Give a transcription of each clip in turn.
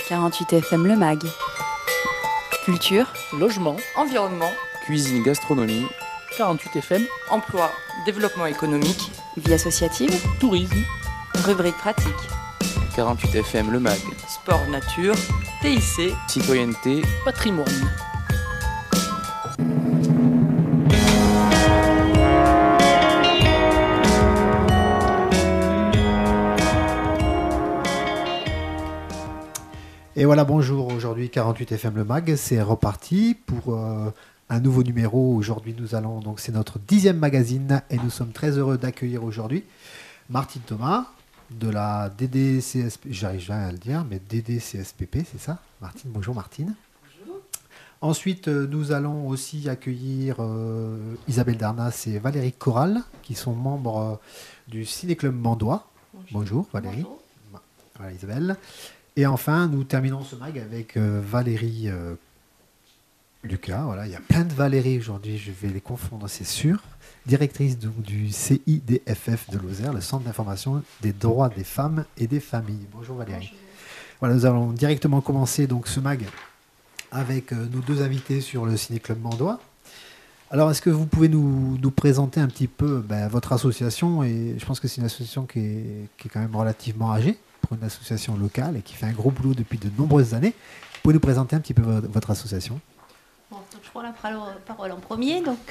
48 FM Le Mag. Culture, Logement, environnement, cuisine, gastronomie, 48 FM, emploi, développement économique, vie associative, tourisme, rubrique pratique. 48 FM Le Mag, sport nature, TIC, citoyenneté, patrimoine. Et voilà, bonjour, aujourd'hui 48 FM Le Mag, c'est reparti pour un nouveau numéro. Aujourd'hui donc c'est notre 10e magazine et nous sommes très heureux d'accueillir aujourd'hui Martine Thomas de la DDCSP, j'arrive jamais à le dire, mais DDCSPP, c'est ça Martine, bonjour Martine. Bonjour. Ensuite, nous allons aussi accueillir Isabelle Darnas et Valérie Corral, qui sont membres du Ciné-Club Mandois. Bonjour Valérie. Bonjour. Voilà Isabelle. Et enfin, nous terminons ce mag avec Valérie Lucas. Voilà, il y a plein de Valérie aujourd'hui, je vais les confondre, c'est sûr. Directrice du CIDFF de Lozère, le Centre d'information des droits des femmes et des familles. Bonjour Valérie. Bonjour. Voilà, nous allons directement commencer donc ce mag avec nos deux invités sur le Ciné-Club Mandois. Alors, est-ce que vous pouvez nous présenter un petit peu votre association? Et je pense que c'est une association qui est quand même relativement âgée, pour une association locale et qui fait un gros boulot depuis de nombreuses années. Vous pouvez nous présenter un petit peu votre association? Bon, donc je prends la parole en premier. Donc,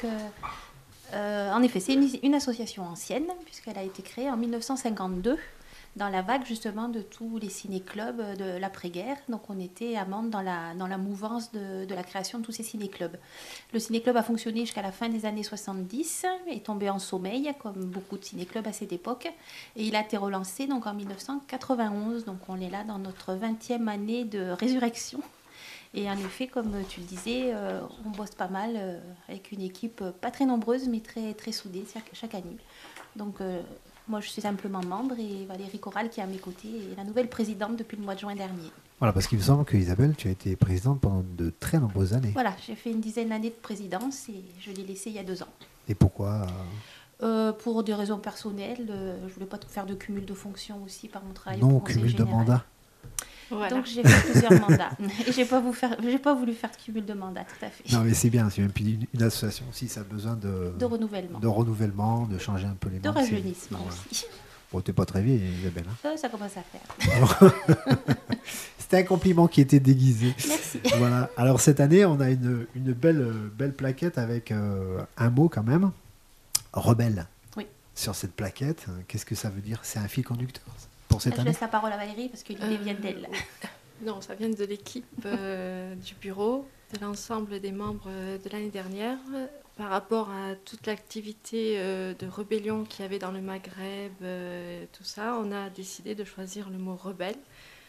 en effet, c'est une association ancienne, puisqu'elle a été créée en 1952, dans la vague justement de tous les ciné-clubs de l'après-guerre. Donc on était à Mende dans la mouvance de la création de tous ces ciné-clubs. Le ciné-club a fonctionné jusqu'à la fin des années 70, est tombé en sommeil, comme beaucoup de ciné-clubs à cette époque, et il a été relancé donc, en 1991. Donc on est là dans notre 20e année de résurrection. Et en effet, comme tu le disais, on bosse pas mal avec une équipe pas très nombreuse, mais très, très soudée chaque année. Donc moi, je suis simplement membre et Valérie Corral, qui est à mes côtés, est la nouvelle présidente depuis le mois de juin dernier. Voilà, parce qu'il me semble que Isabelle, tu as été présidente pendant de très nombreuses années. Voilà, j'ai fait une dizaine d'années de présidence et je l'ai laissée il y a 2 ans. Et pourquoi pour des raisons personnelles. Je ne voulais pas faire de cumul de fonctions aussi par mon travail. Non, cumul de mandats. Voilà. Donc j'ai fait plusieurs mandats. Et j'ai pas voulu faire de cumul de mandats, tout à fait. Non, mais c'est bien, c'est une association aussi, ça a besoin de renouvellement. De renouvellement, de changer un peu les membres. De rajeunissement aussi. Bon, t'es pas très vieille, Isabelle. Hein, ça commence à faire. C'était un compliment qui était déguisé. Merci. Voilà. Alors cette année, on a une belle plaquette avec un mot quand même, rebelle. Oui. Sur cette plaquette, qu'est-ce que ça veut dire? C'est un fil conducteur pour cette année? Je laisse la parole à Valérie parce que l'idée vient d'elle. Non, ça vient de l'équipe du bureau, de l'ensemble des membres de l'année dernière. Par rapport à toute l'activité de rébellion qu'il y avait dans le Maghreb, tout ça, on a décidé de choisir le mot rebelle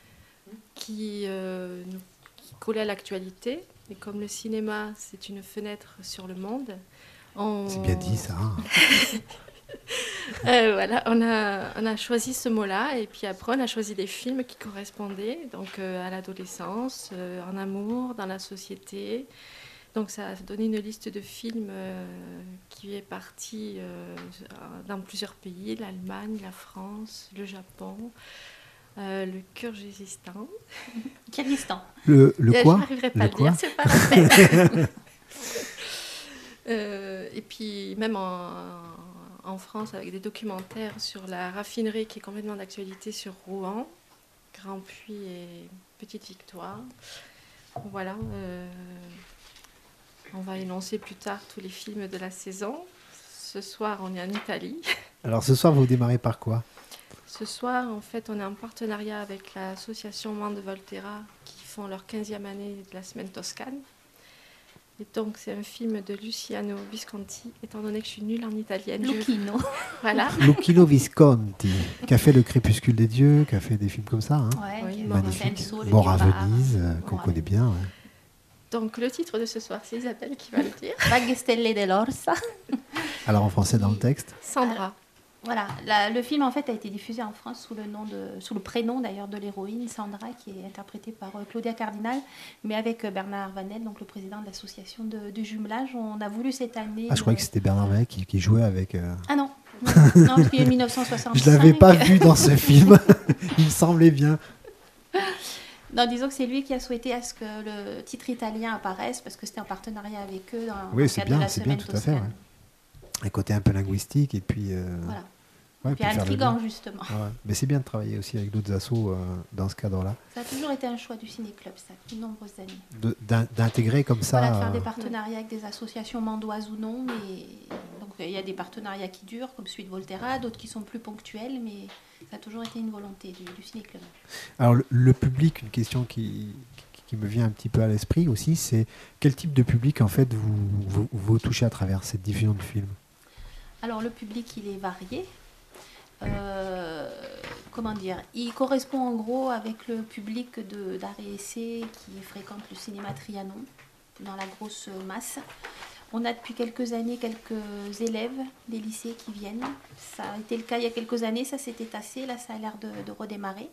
qui collait à l'actualité. Et comme le cinéma, c'est une fenêtre sur le monde, C'est bien dit ça. Voilà, on a choisi ce mot-là et puis après on a choisi des films qui correspondaient donc à l'adolescence, en amour, dans la société. Donc ça a donné une liste de films qui est partie dans plusieurs pays, l'Allemagne, la France, le Japon, le Kyrgyzstan. Kyrgyzstan. Le quoi? Je n'arriverai pas à le dire, c'est pas la peine. Et puis même en France, avec des documentaires sur la raffinerie qui est complètement d'actualité sur Rouen, Grand Puy et Petite Victoire. Voilà, on va énoncer plus tard tous les films de la saison. Ce soir, on est en Italie. Alors ce soir, vous démarrez par quoi? Ce soir, en fait, on est en partenariat avec l'association Mende Volterra qui font leur 15e année de la semaine toscane. Et donc, c'est un film de Luciano Visconti, étant donné que je suis nulle en italienne. Lucchino. Voilà. Lucchino Visconti, qui a fait Le Crépuscule des Dieux, qui a fait des films comme ça. Hein. Ouais, oui, magnifique. Mort à Venise, qu'on connaît bien. Ouais. Donc, le titre de ce soir, c'est Isabelle qui va le dire. Vague Stelle dell'Orsa. Alors, en français, dans le texte? Sandra. Voilà, le film en fait a été diffusé en France sous le prénom d'ailleurs de l'héroïne Sandra, qui est interprétée par Claudia Cardinal, mais avec Bernard Vanel, donc le président de l'association de jumelage. On a voulu cette année. Ah, je croyais que c'était Bernard Vanel qui jouait avec. Ah non, parce qu'il y a 1965. Je l'avais pas vu dans ce film. Il me semblait bien. Non, disons que c'est lui qui a souhaité à ce que le titre italien apparaisse parce que c'était en partenariat avec eux dans Oui, le c'est cadre de bien, la c'est bien, semaine tout à fait. toscane. Un côté un peu linguistique et puis. Voilà. Ouais, Puis faire le intriguant, lien. justement. Ouais. Mais c'est bien de travailler aussi avec d'autres assos dans ce cadre-là. Ça a toujours été un choix du Ciné-Club, ça, depuis de nombreuses années. D'intégrer comme ça. Voilà, de faire des partenariats avec des associations mandoises ou non. Mais... Donc, il y a des partenariats qui durent, comme celui de Volterra, d'autres qui sont plus ponctuels, mais ça a toujours été une volonté du Ciné-Club. Alors, le public, une question qui me vient un petit peu à l'esprit aussi, c'est quel type de public, en fait, vous touchez à travers cette diffusion de films? Alors, le public, il est varié. Comment dire, il correspond en gros avec le public d'art et essai qui fréquente le cinéma Trianon dans la grosse masse. On a depuis quelques années quelques élèves des lycées qui viennent. Ça a été le cas il y a quelques années, ça s'était tassé, là ça a l'air de redémarrer.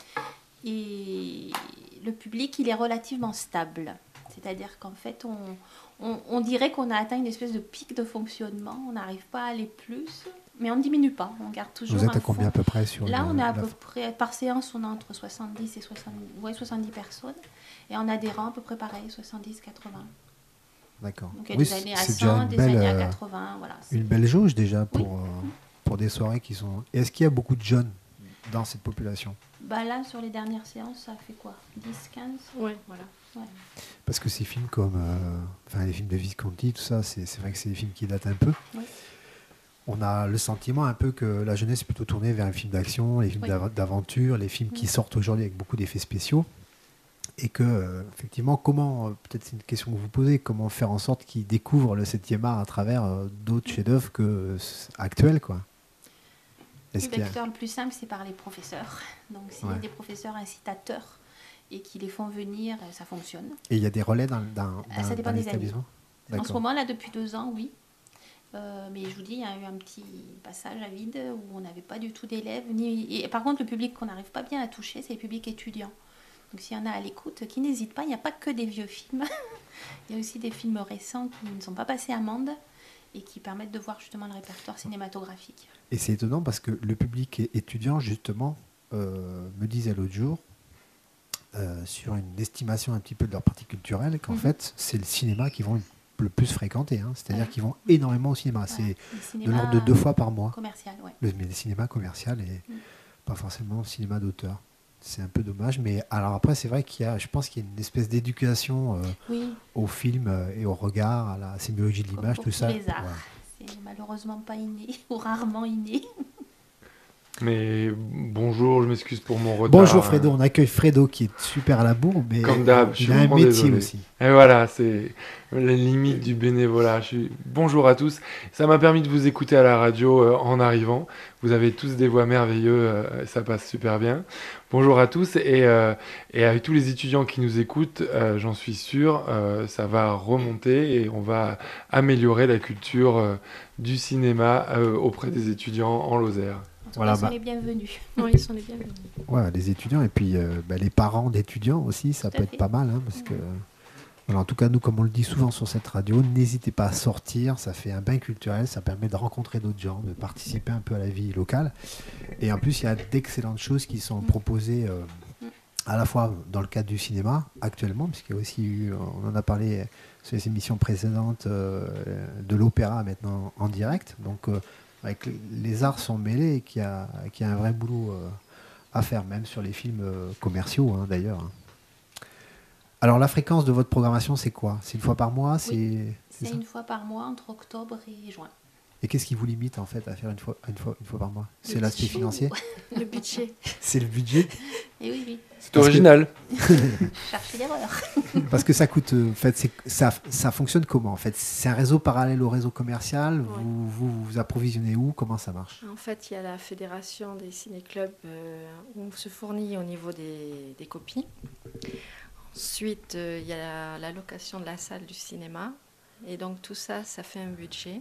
Et le public, il est relativement stable. C'est-à-dire qu'en fait, on dirait qu'on a atteint une espèce de pic de fonctionnement. On n'arrive pas à aller plus, mais on ne diminue pas. On garde toujours. Vous êtes à combien à peu près sur Là, on est à peu près, par séance, on a entre 70 et 70 personnes. Et en adhérents, à peu près pareil, 70, 80. D'accord. Donc il y a des années à 100, des années à 80. Voilà, une belle jauge déjà pour des soirées qui sont... Et est-ce qu'il y a beaucoup de jeunes dans cette population? Là, sur les dernières séances, ça fait quoi, 10, 15? Oui, voilà. Ouais. Parce que ces films comme les films de Visconti, tout ça, c'est vrai que c'est des films qui datent un peu. Oui. On a le sentiment un peu que la jeunesse est plutôt tournée vers les films d'action, les films d'aventure, les films qui sortent aujourd'hui avec beaucoup d'effets spéciaux. Et que, effectivement, peut-être c'est une question que vous posez, comment faire en sorte qu'ils découvrent le 7e art à travers d'autres chefs-d'œuvre actuels, quoi. Le vecteur le plus simple, c'est par les professeurs. Donc, s'il y a des professeurs incitateurs et qui les font venir, ça fonctionne. Et il y a des relais dans ça dépend des l'établissement? En ce moment, là, depuis 2 ans, oui. Mais je vous dis, il y a eu un petit passage à vide où on n'avait pas du tout d'élèves. Et par contre, le public qu'on n'arrive pas bien à toucher, c'est le public étudiant. Donc s'il y en a à l'écoute, qui n'hésitent pas, il n'y a pas que des vieux films. Il y a aussi des films récents qui ne sont pas passés amende et qui permettent de voir justement le répertoire cinématographique. Et c'est étonnant parce que le public étudiant, justement, me disait l'autre jour, sur une estimation un petit peu de leur pratique culturelle, qu'en fait, c'est le cinéma qu'ils vont le plus fréquenter. C'est-à-dire qu'ils vont énormément au cinéma. Voilà. C'est de l'ordre de 2 fois par mois. Commercial, ouais. Mais le cinéma commercial et pas forcément le cinéma d'auteur. C'est un peu dommage, mais alors après c'est vrai je pense qu'il y a une espèce d'éducation au film et au regard, à la sémiologie de l'image, tout ça. Les arts, c'est malheureusement pas inné ou rarement inné. Mais bonjour, je m'excuse pour mon retard. Bonjour Fredo, on accueille Fredo qui est super à la bourre, mais comme d'hab, il a un métier désolé. Aussi. Et voilà, c'est la limite du bénévolat. Bonjour à tous. Ça m'a permis de vous écouter à la radio en arrivant. Vous avez tous des voix merveilleuses, ça passe super bien. Bonjour à tous et avec tous les étudiants qui nous écoutent, j'en suis sûr, ça va remonter et on va améliorer la culture du cinéma auprès des étudiants en Lozère. Voilà, ils sont les bienvenus. Oui, ils sont les bienvenus. Ouais, les étudiants et puis les parents d'étudiants aussi, ça peut être pas mal. Parce que, en tout cas, nous, comme on le dit souvent sur cette radio, n'hésitez pas à sortir, ça fait un bain culturel, ça permet de rencontrer d'autres gens, de participer un peu à la vie locale. Et en plus, il y a d'excellentes choses qui sont proposées à la fois dans le cadre du cinéma actuellement, puisqu'il y a aussi eu, on en a parlé sur les émissions précédentes, de l'opéra maintenant en direct. Donc, avec les arts sont mêlés et qu'il y a un vrai boulot à faire, même sur les films commerciaux d'ailleurs. Alors la fréquence de votre programmation, c'est quoi? C'est une fois par mois? C'est une fois par mois entre octobre et juin. Et qu'est-ce qui vous limite en fait à faire une fois par mois? C'est l'aspect financier? Le budget. C'est le budget? Et oui. C'est original. Cherchez l'erreur. Parce que ça coûte. En fait, ça fonctionne comment en fait? C'est un réseau parallèle au réseau commercial. Ouais. Vous approvisionnez où? Comment ça marche? En fait, il y a la fédération des ciné-clubs où on se fournit au niveau des copies. Ensuite, il y a la location de la salle du cinéma. Et donc tout ça, ça fait un budget.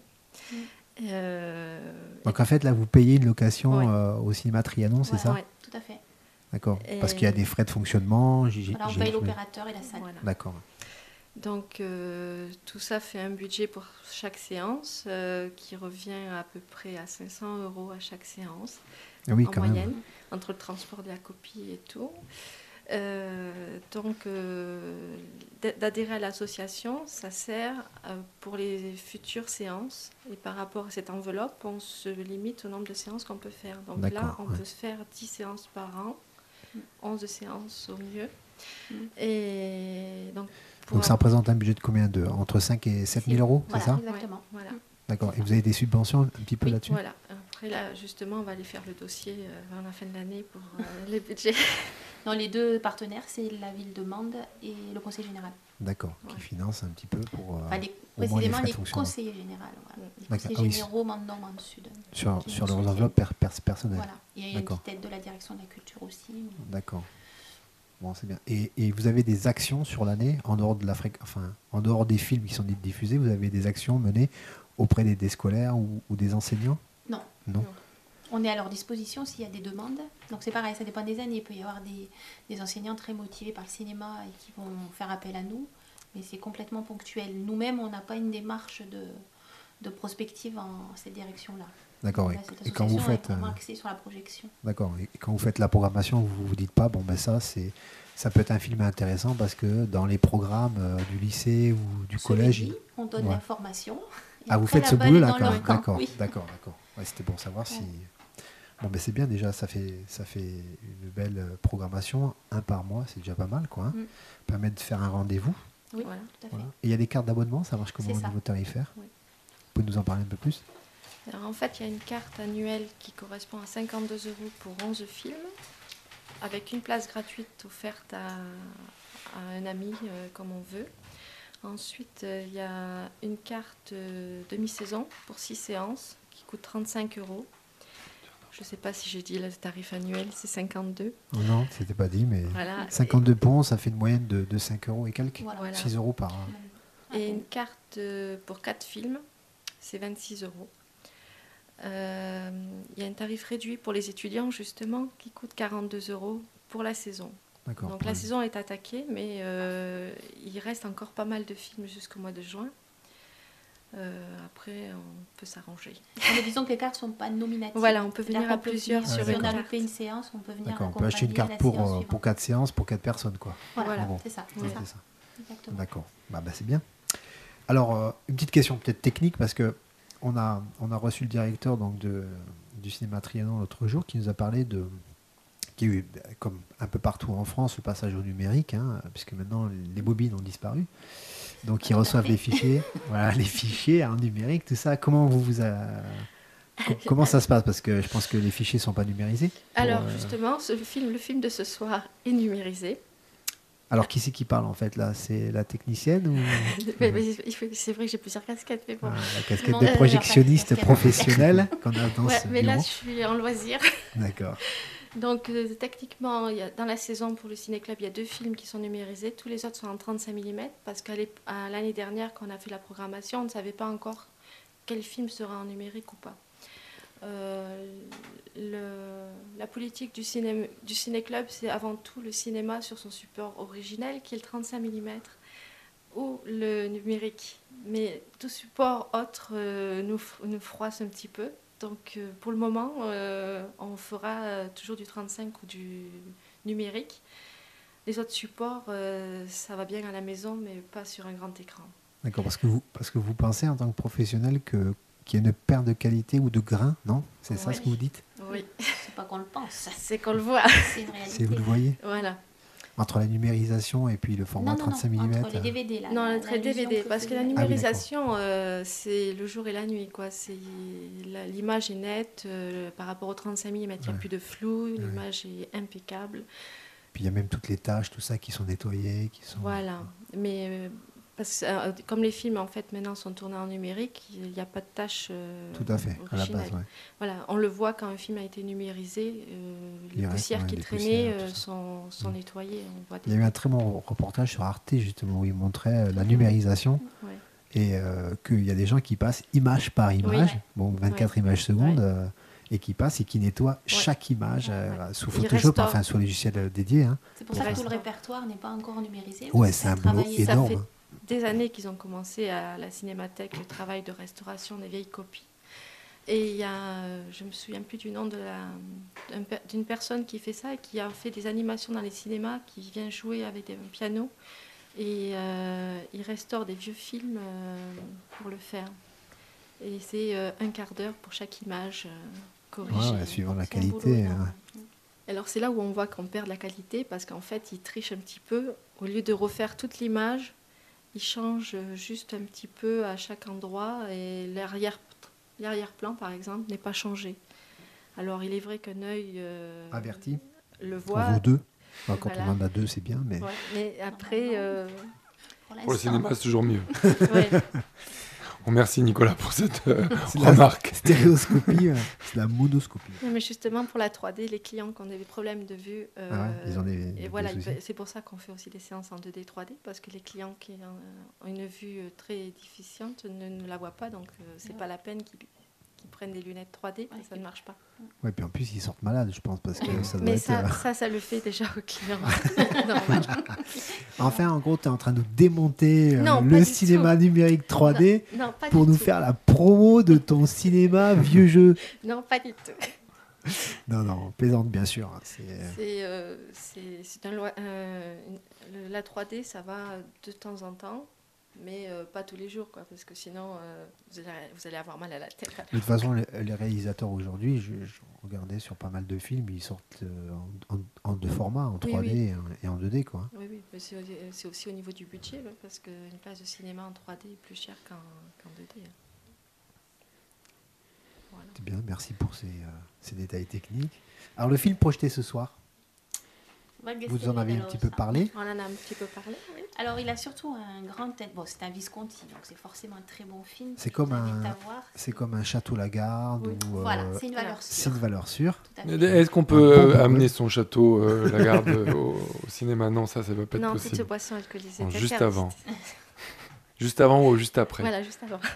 Donc en fait, là, vous payez une location au cinéma Trianon, c'est ça? Oui, tout à fait. D'accord. Parce qu'il y a des frais de fonctionnement. Voilà, on paye l'opérateur et la salle. Voilà. D'accord. Donc tout ça fait un budget pour chaque séance qui revient à peu près à 500 € à chaque séance, Oui, en quand moyenne, même. entre le transport de la copie et tout. D'adhérer à l'association, ça sert pour les futures séances. Et par rapport à cette enveloppe, on se limite au nombre de séances qu'on peut faire. Donc là, D'accord, on ouais. peut se faire 10 séances par an, 11 séances au mieux. Et Donc ça représente un budget de combien entre 5 et 7 000 euros, Voilà, c'est ça? exactement. Voilà. D'accord. Et vous avez des subventions un petit peu Oui, là-dessus? voilà. Après, là, justement, on va aller faire le dossier vers la fin de l'année pour les budgets. Non, les deux partenaires, c'est la ville de Mende et le conseil général. D'accord, qui Ouais. finance un petit peu pour Enfin, au moins les précisément frais les de fonctionnement. conseillers généraux. Voilà. Les D'accord. conseillers Ah oui, généraux, Mende Nord, Mende Sud. sur qui leurs nous soutiennent. enveloppes personnelles. Voilà. Il y a une D'accord. petite aide de la direction de la culture aussi. D'accord. Bon, c'est bien. Et vous avez des actions sur l'année, en dehors en dehors des films qui sont diffusés, vous avez des actions menées auprès des scolaires ou des enseignants? Non. Non. On est à leur disposition s'il y a des demandes. Donc c'est pareil, ça dépend des années. Il peut y avoir des enseignants très motivés par le cinéma et qui vont faire appel à nous. Mais c'est complètement ponctuel. Nous-mêmes, on n'a pas une démarche de prospective en cette direction-là. D'accord. Là, Et cette quand vous association est faites, vraiment axée sur la projection. d'accord. Et quand vous faites la programmation, vous vous dites pas, bon ben ça peut être un film intéressant parce que dans les programmes du lycée ou du On se collège. le dit, on donne Ouais. l'information. Et Ah, vous après, faites la ce balle boulot est là dans quand leur même. camp. D'accord, Oui. d'accord. Ouais, c'était pour savoir si. Ouais. Bon, ben c'est bien déjà, ça fait une belle programmation, un par mois, c'est déjà pas mal, quoi. Hein. Permet de faire un rendez-vous. Oui, Voilà. tout à fait. Voilà. Et il y a des cartes d'abonnement, ça marche comment C'est au ça. niveau tarifaire? Oui. Vous pouvez nous en parler un peu plus? Alors en fait, il y a une carte annuelle qui correspond à 52 € pour 11 films, avec une place gratuite offerte à un ami comme on veut. Ensuite, il y a une carte demi-saison pour 6 séances qui coûte 35 €. Je ne sais pas si j'ai dit le tarif annuel, c'est 52. Non, c'était pas dit, mais Voilà. 52 ponts, ça fait une moyenne de 5 euros et quelques. Voilà. 6 euros par. Et une carte pour 4 films, c'est 26 €. Il y a un tarif réduit pour les étudiants, justement, qui coûte 42 € pour la saison. D'accord. Donc la saison est attaquée, mais il reste encore pas mal de films jusqu'au mois de juin. Après, on peut s'arranger. Mais disons que les cartes ne sont pas nominatives. Voilà, on peut venir C'est-à-dire à qu'on peut plusieurs venir, sur si une on a carte. loupé une séance, on peut venir D'accord, on peut acheter une accompagner carte la séance pour suivante. 4 séances, pour 4 personnes, quoi. Voilà, En gros. c'est ça. Ouais, C'est ça. c'est ça. Exactement. D'accord. Bah, c'est bien. Alors, une petite question peut-être technique, parce que on a reçu le directeur donc, du cinéma Trianon l'autre jour qui nous a parlé qu'il y a eu, comme un peu partout en France, le passage au numérique, hein, puisque maintenant les bobines ont disparu. Donc ils Tout à reçoivent fait. les fichiers, voilà, les fichiers en numérique, tout ça. Comment comment ça se passe? Parce que je pense que les fichiers ne sont pas numérisés. Alors justement, le film de ce soir est numérisé. Alors qui c'est qui parle en fait là? C'est la technicienne ou C'est vrai que j'ai plusieurs casquettes, mais bon. la casquette Monde de de la projectionniste casquette. professionnelle qu'on a dans Ouais, ce mais là, bureau? je suis en loisir. D'accord. Donc, techniquement, dans la saison pour le Ciné-Club, il y a 2 films qui sont numérisés. Tous les autres sont en 35 mm parce qu'à l'année dernière, quand on a fait la programmation, on ne savait pas encore quel film sera en numérique ou pas. La politique du Ciné-Club, c'est avant tout le cinéma sur son support originel, qui est le 35 mm, ou le numérique. Mais tout support autre nous froisse un petit peu. Donc pour le moment, on fera toujours du 35 ou du numérique. Les autres supports, ça va bien à la maison, mais pas sur un grand écran. D'accord, parce que vous pensez en tant que professionnel qu'il y a une perte de qualité ou de grain, non? C'est ça Oui. ce que vous dites? Oui, C'est pas qu'on le pense, c'est qu'on le voit. c'est une réalité. C'est vous le voyez? Voilà. Entre la numérisation et puis le format Non, 35 mm. entre les DVD là. Non, la le trait vision DVD, que parce que la fait- numérisation, c'est le jour et la nuit, quoi. L'image est nette par rapport au 35 mm, il n'y a Ouais. plus de flou, l'image est impeccable. Puis il y a même toutes les tâches, tout ça qui sont nettoyées, qui sont. Voilà. Mais parce que, comme les films en fait maintenant sont tournés en numérique, il n'y a pas de tâche Tout à fait, à la originelle. base, ouais. Voilà, on le voit quand un film a été numérisé, Il les reste, poussières ouais, qui des traînaient poussières, tout ça. sont nettoyées. On voit Il y a eu un très bon reportage sur Arte justement où il montrait la numérisation Ouais. et qu'il y a des gens qui passent image par image, Ouais. bon 24 images secondes, Ouais. Et qui passent et qui nettoient chaque image sous Il Photoshop, restaure. enfin sous logiciel dédié. Hein. C'est pour Il ça que reste tout le un- répertoire n'est pas encore numérisé. Ouais, parce c'est un que boulot travailler- Ça énorme. fait des années qu'ils ont commencé à la Cinémathèque le travail de restauration des vieilles copies. Et il y a, je me souviens plus du nom d'une personne qui fait ça et qui a fait des animations dans les cinémas, qui vient jouer avec un piano et il restaure des vieux films pour le faire. Et c'est un quart d'heure pour chaque image corrigée. Ouais, suivant la C'est un boulot qualité. énorme. Alors c'est là où on voit qu'on perd la qualité parce qu'en fait, il triche un petit peu. Au lieu de refaire toute l'image, il change juste un petit peu à chaque endroit et l'arrière-plan, par exemple, n'est pas changé. Alors il est vrai qu'un œil Averti. le Pour voit. vous deux. Enfin, quand Voilà. on en a deux, c'est bien, mais Ouais, mais après, Pour Pour le l'instant. cinéma, c'est toujours mieux. ouais. Bon, merci Nicolas pour cette c'est la remarque. stéréoscopie, c'est la monoscopie. Non, mais justement pour la 3D, les clients qui ont des problèmes de vue, Ah ouais, ils ont des et voilà, soucis. c'est pour ça qu'on fait aussi des séances en 2D, 3D, parce que les clients qui ont une vue très déficiente ne la voient pas, donc c'est Ouais. pas la peine qu'ils prennent des lunettes 3D, Ouais, ça ne marche pas. Ouais, puis en plus, ils sortent malades, je pense, parce que ça doit Mais être... ça le fait déjà aux clients. Normal. Enfin, en gros, tu es en train de nous démonter Non, pas le du cinéma numérique 3D Non, pas pour du nous tout. faire la promo de ton cinéma vieux jeu. Non, pas du tout. Non, plaisante, bien sûr. C'est la 3D, ça va de temps en temps, mais pas tous les jours, quoi, parce que sinon, vous allez avoir mal à la tête. De toute façon, les réalisateurs aujourd'hui, je regardais sur pas mal de films, ils sortent en deux formats, en 3D Oui. et en 2D, quoi. Oui, mais c'est aussi au niveau du budget, là, parce qu'une place de cinéma en 3D est plus chère qu'en 2D. hein. Voilà. C'est bien, merci pour ces détails techniques. Alors, le film projeté ce soir, vous en avez un petit peu parlé. On en a un petit peu parlé, oui. Alors, il a surtout un grand thème. Bon, c'est un Visconti, donc c'est forcément un très bon film. C'est Je comme vous invite un- à voir. C'est comme un château Lagarde Oui. ou Voilà, c'est une valeur c'est sûre. une valeur sûre. Tout à fait. Est-ce qu'on peut Un bon amener son château Lagarde au cinéma? Non, ça va pas être Non, toute possible. boisson alcoolisée. Non, est juste interdite. avant. Juste avant ou juste après? Voilà, juste avant.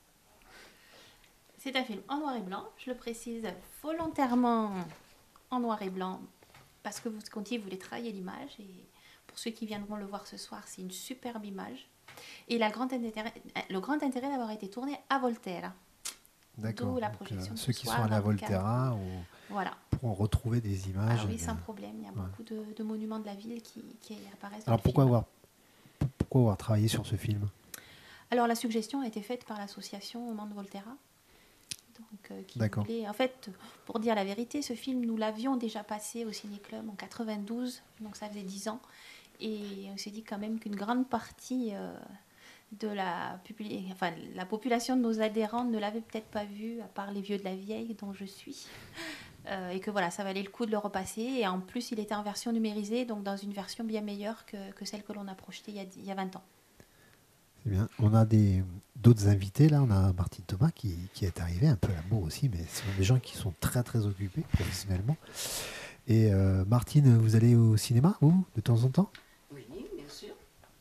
C'est un film en noir et blanc, je le précise volontairement en noir et blanc, parce que Visconti voulait travailler l'image, et pour ceux qui viendront le voir ce soir, c'est une superbe image. Et le grand intérêt d'avoir été tourné à Volterra. D'accord. D'où la Donc, projection de ceux ce qui soir sont allés à dans le Volterra Voilà. pourront retrouver des images. Ah oui, eh bien. sans problème, il y a beaucoup de monuments de la ville qui apparaissent dans Alors le pourquoi film. avoir travaillé sur ce film? Alors la suggestion a été faite par l'association Au Mans de Volterra. Donc, qui D'accord. voulait, en fait, pour dire la vérité, ce film, nous l'avions déjà passé au Ciné-Club en 92, donc ça faisait 10 ans. Et on s'est dit quand même qu'une grande partie de la population de nos adhérents ne l'avait peut-être pas vu, à part les vieux de la vieille, dont je suis. Et que voilà, ça valait le coup de le repasser. Et en plus, il était en version numérisée, donc dans une version bien meilleure que celle que l'on a projetée il y a 20 ans. C'est bien. On a d'autres invités là. On a Martine Thomas qui est arrivé, un peu à la bourre aussi, mais ce sont des gens qui sont très très occupés professionnellement. Et Martine, vous allez au cinéma, vous, de temps en temps? Oui, bien sûr.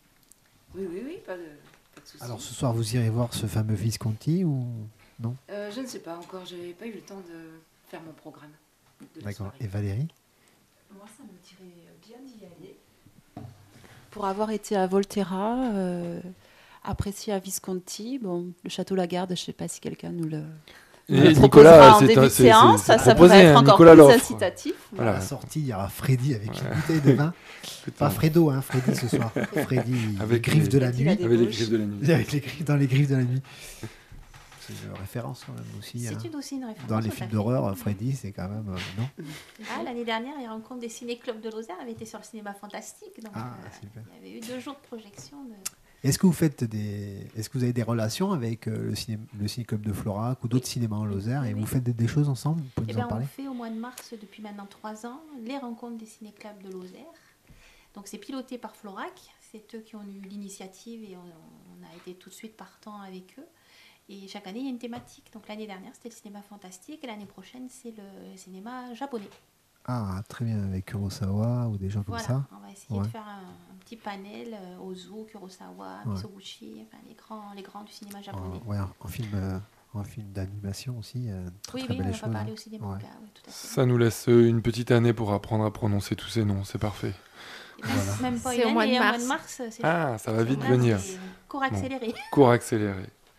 Oui, pas de souci. Alors ce soir, vous irez voir ce fameux Visconti ou non? Je ne sais pas encore, j'ai pas eu le temps de faire mon programme. de la D'accord. soirée. Et Valérie? Moi, ça me dirait bien d'y aller. Pour avoir été à Volterra, apprécié à Visconti, bon, le château Lagarde, je ne sais pas si quelqu'un nous le Et proposera en c'est début de c'est séance, ça proposé, pourrait être hein, encore Nicolas plus l'offre. incitatif. À Voilà. la sortie, il y aura Freddy avec une bouteille de vin. Pas Fredo, hein, Freddy ce soir. Freddy, Avec les griffes les- de la Freddy, nuit. la Avec les débauche. griffes de la nuit. Avec les griffes, dans les griffes de la nuit. C'est une référence quand même aussi. C'est hein. aussi une référence. Dans les tout à films fait. d'horreur, Freddy, c'est quand même... non? Ah, l'année dernière, les rencontres des ciné-clubs de Lozère avaient été sur le cinéma fantastique. Donc, Ah, super. il y avait eu 2 jours de projection. Est-ce que vous avez des relations avec le ciné-club de Florac ou d'autres cinémas en Lozère et Oui. vous faites des choses ensemble? Vous pouvez Eh nous en bien, on parler? fait au mois de mars, depuis maintenant 3 ans, les rencontres des ciné-clubs de Lozère. Donc, c'est piloté par Florac. C'est eux qui ont eu l'initiative et on a été tout de suite partant avec eux. Et chaque année, il y a une thématique. Donc, l'année dernière, c'était le cinéma fantastique. Et l'année prochaine, c'est le cinéma japonais. Ah, très bien, avec Kurosawa ou des gens comme Voilà, ça. on va essayer Ouais. de faire un petit panel Ozu, Kurosawa, Ouais. Misoguchi, enfin, les grands du cinéma japonais. Ouais, en film d'animation aussi. Très, Oui, très on belle va chose, pas parler hein. aussi des Ouais. mangas, oui, tout à fait. Ça nous laisse une petite année pour apprendre à prononcer tous ces noms, c'est parfait. Voilà. Même pas C'est une au mois année, de au mois mars. de mars. c'est Ah, ça va vite là, venir. c'est cours accéléré. Cours accéléré.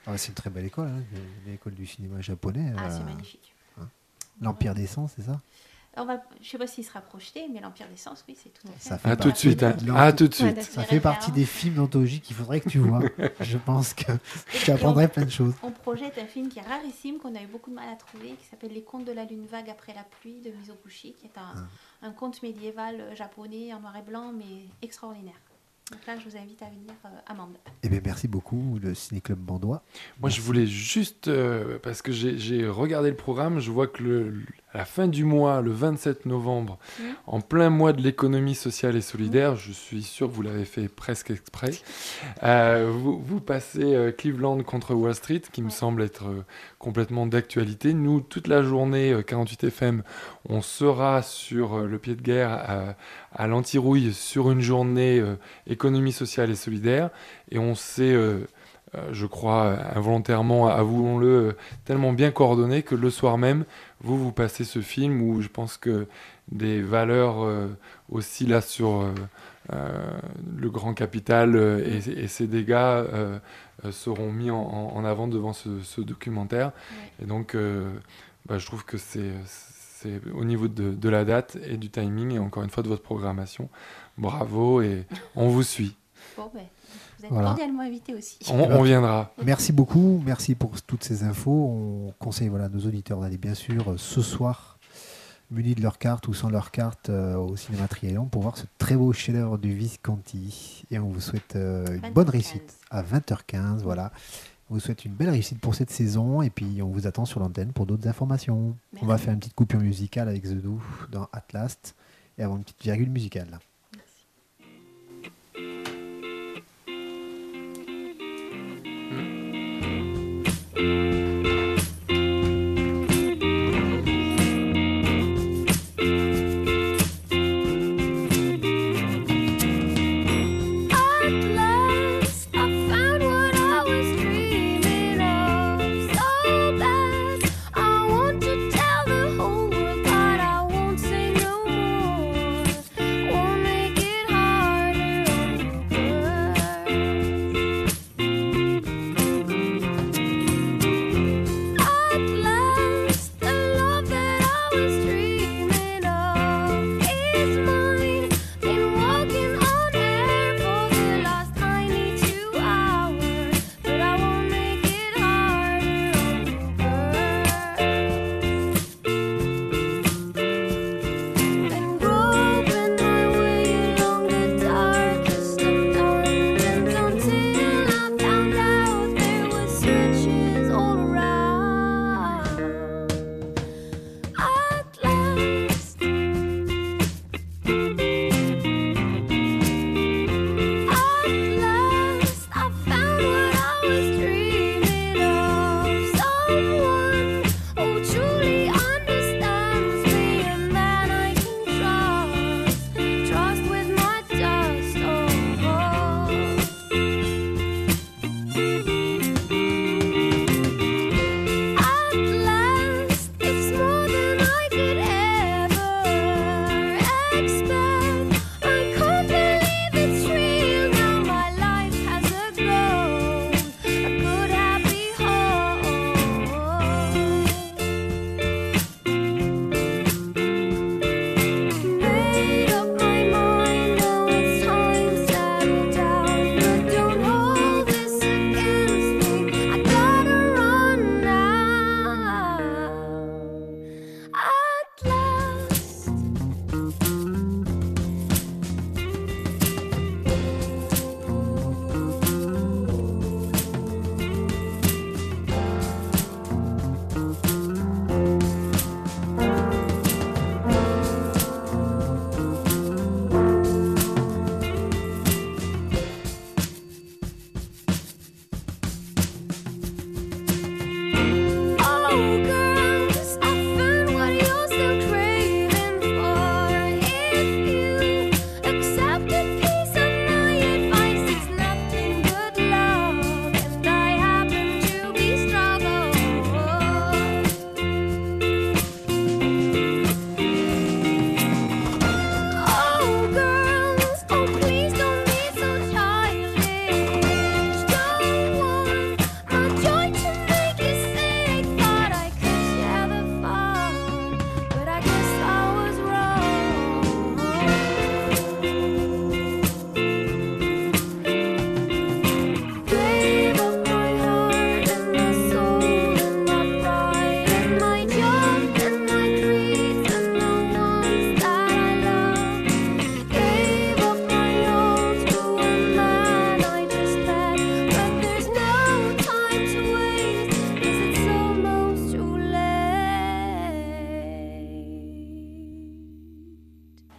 C'est une très belle école, hein, l'école du cinéma japonais. C'est magnifique. L'Empire des Sens, c'est ça? Je ne sais pas s'il sera projeté, mais l'Empire des Sens, oui, c'est tout à fait. Ça fait tout de suite. Tout de suite. Ça fait partie des films d'anthologie qu'il faudrait que tu vois. Je pense que tu apprendrais plein de choses. On projette un film qui est rarissime, qu'on a eu beaucoup de mal à trouver, qui s'appelle Les Contes de la Lune Vague après la pluie de Mizoguchi, qui est un conte médiéval japonais en noir et blanc, mais extraordinaire. Donc là, je vous invite à venir, Amande. Eh bien, merci beaucoup, le Ciné-Club Bandois. Moi, je voulais juste, parce que j'ai regardé le programme, je vois que à la fin du mois, le 27 novembre, en plein mois de l'économie sociale et solidaire, je suis sûr que vous l'avez fait presque exprès, vous passez Cleveland contre Wall Street, qui me semble être complètement d'actualité. Nous, toute la journée, 48 FM, on sera sur le pied de guerre à l'Antirouille sur une journée économie sociale et solidaire, et on s'est... je crois involontairement, avouons-le, tellement bien coordonné que le soir même, vous passez ce film où je pense que des valeurs aussi là sur le grand capital et ses dégâts seront mis en avant devant ce documentaire. Ouais. Et donc, je trouve que c'est au niveau de la date et du timing et encore une fois de votre programmation. Bravo et on vous suit. Bon, vous êtes cordialement invité aussi. On viendra. Merci beaucoup, merci pour toutes ces infos. On conseille à nos auditeurs d'aller bien sûr ce soir, munis de leur carte ou sans leur carte, au cinéma Trianon pour voir ce très beau chef-d'œuvre du Visconti. Et on vous souhaite une bonne réussite à 20h15. Voilà. On vous souhaite une belle réussite pour cette saison et puis on vous attend sur l'antenne pour d'autres informations. Merci. On va faire une petite coupure musicale avec The Do dans Atlas et avoir une petite virgule musicale.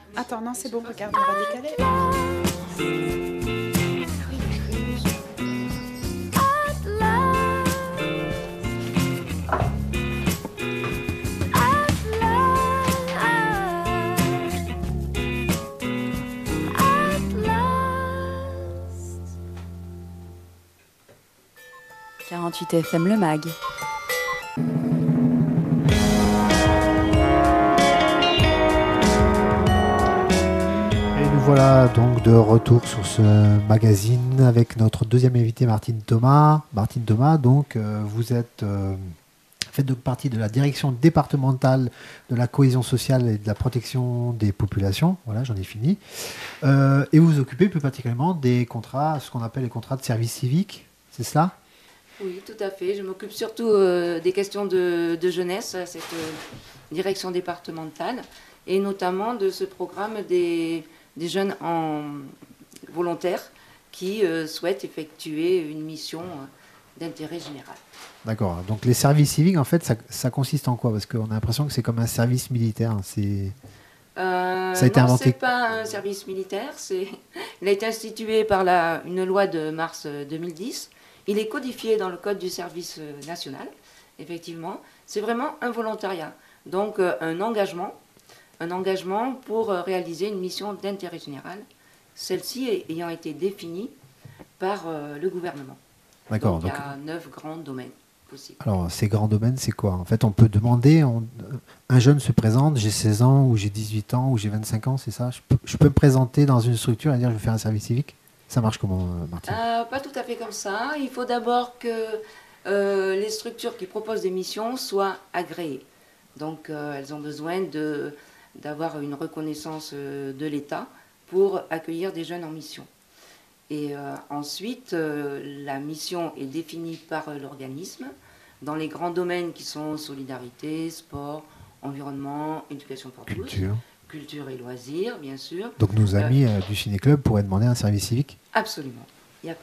Attends, non, c'est bon, regarde, on va décaler. « 48 FM Le Mag ». Voilà donc de retour sur ce magazine avec notre deuxième invité Martine Thomas. Martine Thomas, donc vous êtes faites donc partie de la direction départementale de la cohésion sociale et de la protection des populations. Voilà, j'en ai fini. Et vous vous occupez plus particulièrement des contrats, ce qu'on appelle les contrats de service civique, c'est cela ? Oui, tout à fait. Je m'occupe surtout des questions de jeunesse à cette direction départementale et notamment de ce programme des jeunes volontaires qui souhaitent effectuer une mission d'intérêt général. D'accord. Donc les services civiques, en fait, ça consiste en quoi ? Parce qu'on a l'impression que c'est comme un service militaire. Ça a été inventé. C'est pas un service militaire. Il a été institué par une loi de mars 2010. Il est codifié dans le Code du service national, effectivement. C'est vraiment un volontariat. Donc un engagement pour réaliser une mission d'intérêt général, celle-ci ayant été définie par le gouvernement. D'accord. Donc, il y a 9 grands domaines possibles. Alors, ces grands domaines, c'est quoi ? En fait, on peut demander, un jeune se présente, j'ai 16 ans, ou j'ai 18 ans, ou j'ai 25 ans, c'est ça ? Je peux me présenter dans une structure et dire je veux faire un service civique ? Ça marche comment, Martine ? Pas tout à fait comme ça. Il faut d'abord que les structures qui proposent des missions soient agréées. Donc, elles ont besoin d'avoir une reconnaissance de l'État pour accueillir des jeunes en mission. Et ensuite, la mission est définie par l'organisme dans les grands domaines qui sont solidarité, sport, environnement, éducation pour tous, culture et loisirs, bien sûr. Donc nos amis du ciné-club pourraient demander un service civique ? Absolument. Il n'y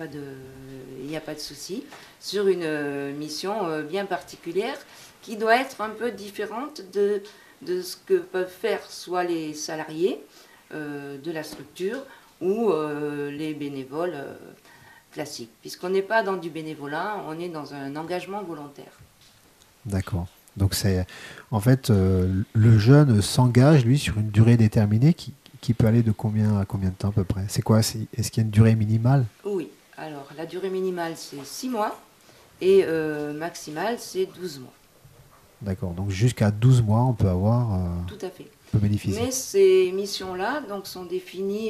a pas de souci. Sur une mission bien particulière qui doit être un peu différente de ce que peuvent faire soit les salariés de la structure ou les bénévoles classiques. Puisqu'on n'est pas dans du bénévolat, on est dans un engagement volontaire. D'accord. Donc c'est en fait le jeune s'engage lui sur une durée déterminée qui peut aller de combien à combien de temps à peu près ? C'est quoi ? Est-ce qu'il y a une durée minimale ? Oui. Alors la durée minimale c'est 6 mois et maximale c'est 12 mois. D'accord. Donc jusqu'à 12 mois on peut avoir. Tout à fait. On peut bénéficier. Mais ces missions-là donc sont définies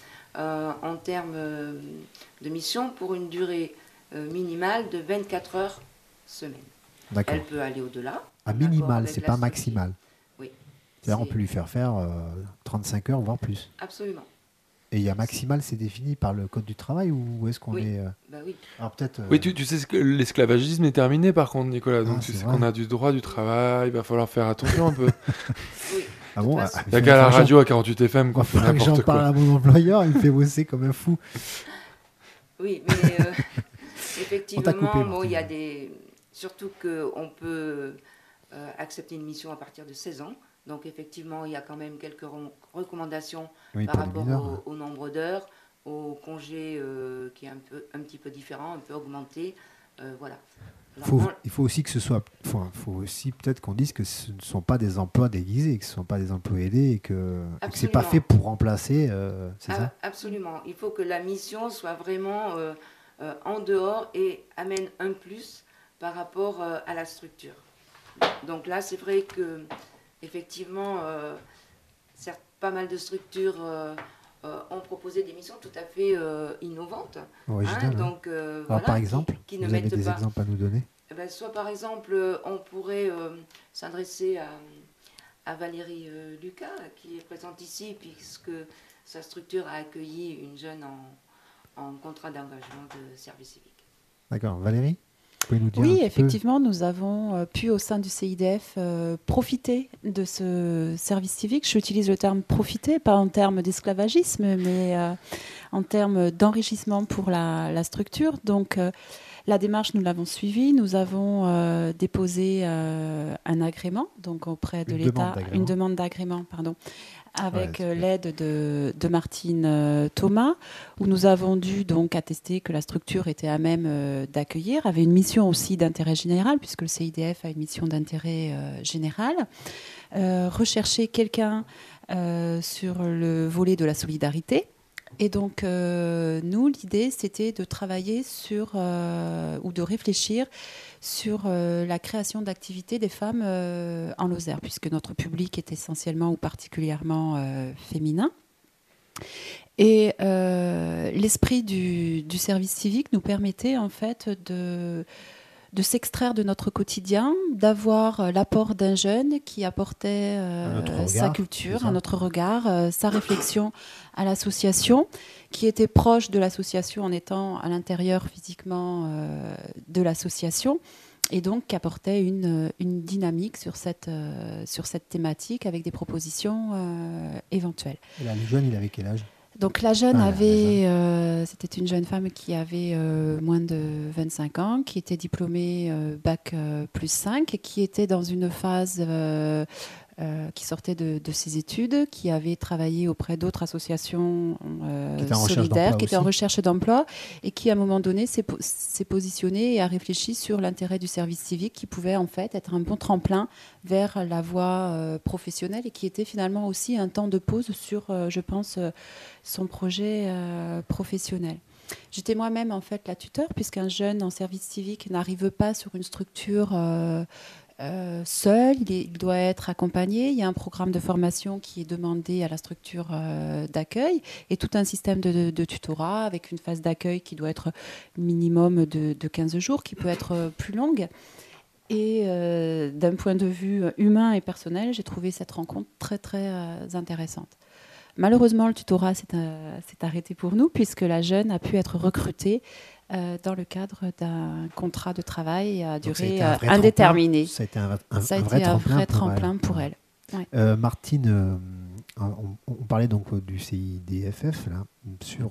en termes de mission pour une durée minimale de 24 heures semaine. D'accord. Elle peut aller au-delà. Minimal, c'est pas maximal. Oui. C'est-à-dire on peut lui faire 35 heures, voire plus. Absolument. Et il y a maximal, c'est défini par le Code du travail ou est-ce qu'on est... Bah oui. Alors peut-être... Oui, tu sais que l'esclavagisme est terminé par contre, Nicolas. Donc tu sais qu'on a du droit du travail, il va falloir faire attention un peu. Oui. Ah bon, il n'y a qu'à la radio à 48 FM qu'on fait n'importe quoi. J'en parle à mon employeur, il me fait bosser comme un fou. Oui, mais effectivement, il y a des... Surtout qu'on peut accepter une mission à partir de 16 ans. Donc effectivement, il y a quand même quelques recommandations par rapport au nombre d'heures, au congé qui est un petit peu différent, un peu augmenté. Voilà. Il faut aussi que ce soit... faut aussi peut-être qu'on dise que ce ne sont pas des emplois déguisés, que ce ne sont pas des emplois aidés et que ce n'est pas fait pour remplacer, c'est ça ? Absolument. Il faut que la mission soit vraiment en dehors et amène un plus par rapport à la structure. Donc là, c'est vrai que effectivement, certes, pas mal de structures ont proposé des missions tout à fait innovantes. Originales. Donc, alors, voilà, par exemple, qui vous ne avez mettent des pas... exemples à nous donner ? Soit par exemple, on pourrait s'adresser à Valérie Lucas, qui est présente ici, puisque sa structure a accueilli une jeune en contrat d'engagement de service civique. D'accord. Valérie ? Nous dire oui, effectivement, nous avons pu au sein du CIDF profiter de ce service civique. J'utilise le terme profiter, pas en termes d'esclavagisme, mais en termes d'enrichissement pour la structure. Donc, la démarche, nous l'avons suivie. Nous avons déposé un agrément, donc auprès de l'État, une demande d'agrément, pardon, avec Ouais, l'aide de Martine Thomas, où nous avons dû donc attester que la structure était à même d'accueillir, avait une mission aussi d'intérêt général, puisque le CIDF a une mission d'intérêt général, rechercher quelqu'un sur le volet de la solidarité. Et donc, nous, l'idée, c'était de travailler sur, ou de réfléchir sur la création d'activités des femmes en Lozère, puisque notre public est essentiellement ou particulièrement féminin. Et l'esprit du service civique nous permettait en fait de s'extraire de notre quotidien, d'avoir l'apport d'un jeune qui apportait sa culture, un autre regard, sa réflexion à l'association, qui était proche de l'association en étant à l'intérieur physiquement de l'association, et donc qui apportait une dynamique sur cette thématique avec des propositions éventuelles. Et là, le jeune, il avait quel âge ? Donc la jeune c'était une jeune femme qui avait moins de 25 ans, qui était diplômée bac plus 5, qui était dans une phase qui sortait de ses études, qui avait travaillé auprès d'autres associations solidaires, qui étaient en recherche d'emploi, et qui à un moment donné s'est positionnée et a réfléchi sur l'intérêt du service civique, qui pouvait en fait être un bon tremplin vers la voie professionnelle, et qui était finalement aussi un temps de pause sur, je pense, son projet professionnel. J'étais moi-même en fait la tuteur, puisqu'un jeune en service civique n'arrive pas sur une structure seul, il doit être accompagné. Il y a un programme de formation qui est demandé à la structure d'accueil, et tout un système de tutorat avec une phase d'accueil qui doit être minimum de 15 jours, qui peut être plus longue. Et d'un point de vue humain et personnel, j'ai trouvé cette rencontre très très intéressante. Malheureusement, le tutorat s'est arrêté pour nous, puisque la jeune a pu être recrutée dans le cadre d'un contrat de travail à durée indéterminée. Ça a été un vrai tremplin pour elle. Ouais. Martine, on parlait donc du CIDFF là, sur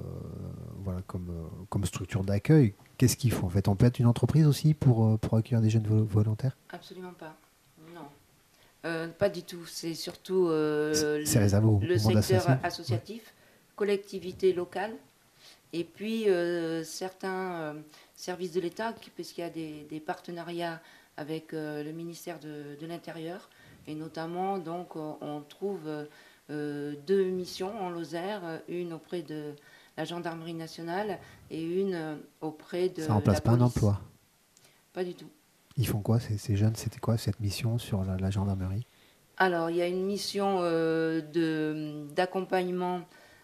comme structure d'accueil. Qu'est-ce qu'il faut en fait ? On peut être une entreprise aussi pour accueillir des jeunes volontaires ? Absolument pas. Pas du tout. C'est surtout le secteur associatif, collectivité locale, et puis certains services de l'État, puisqu'il y a des partenariats avec le ministère de l'Intérieur, et notamment donc on trouve 2 missions en Lozère, une auprès de la gendarmerie nationale et une auprès de la police. Ça remplace pas un emploi ? Pas du tout. Ils font quoi ces jeunes ? C'était quoi cette mission sur la gendarmerie ? Alors, il y a une mission d'accompagnement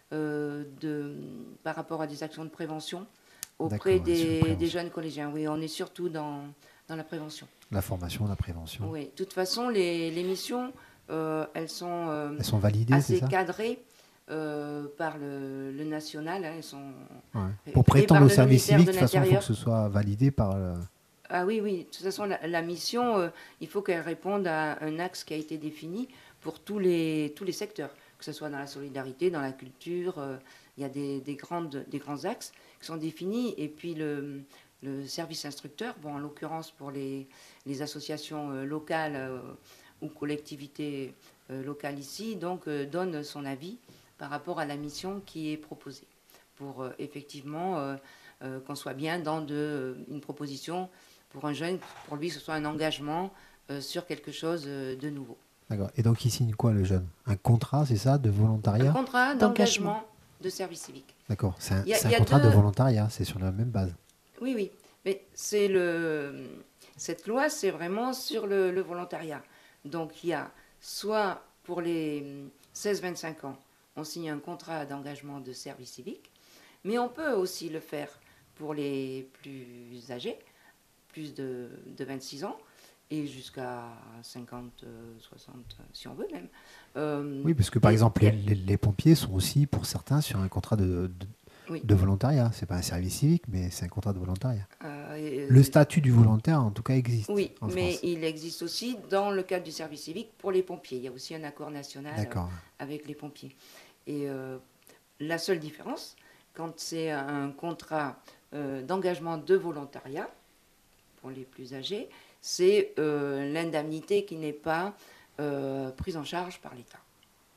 par rapport à des actions de prévention auprès des jeunes collégiens. Oui, on est surtout dans la prévention. La formation, la prévention. Oui, de toute façon, les missions, elles sont validées, assez c'est ça ? cadrées par le national. Hein, elles sont pour prétendre au service civique, de toute façon, il faut que ce soit validé par... Ah oui, de toute façon, la mission, il faut qu'elle réponde à un axe qui a été défini pour tous les secteurs, que ce soit dans la solidarité, dans la culture. Il y a des grands axes qui sont définis. Et puis le service instructeur, en l'occurrence pour les associations locales ou collectivités locales ici, donc donne son avis par rapport à la mission qui est proposée, pour effectivement qu'on soit bien dans une proposition pour un jeune, pour lui, ce soit un engagement sur quelque chose de nouveau. D'accord. Et donc, il signe quoi, le jeune ? Un contrat, c'est ça, de volontariat ? Un contrat d'engagement de service civique. D'accord. C'est un contrat de volontariat, c'est sur la même base. Oui. Mais cette loi, c'est vraiment sur le volontariat. Donc, il y a soit pour les 16-25 ans, on signe un contrat d'engagement de service civique, mais on peut aussi le faire pour les plus âgés, plus de 26 ans, et jusqu'à 50, 60, si on veut même. Oui, parce que par exemple, les pompiers sont aussi, pour certains, sur un contrat de volontariat. Ce n'est pas un service civique, mais c'est un contrat de volontariat. Le statut du volontaire, en tout cas, existe. Oui, mais il existe aussi dans le cadre du service civique pour les pompiers. Il y a aussi un accord national avec les pompiers. Et la seule différence, quand c'est un contrat d'engagement de volontariat, pour les plus âgés, c'est l'indemnité qui n'est pas prise en charge par l'État.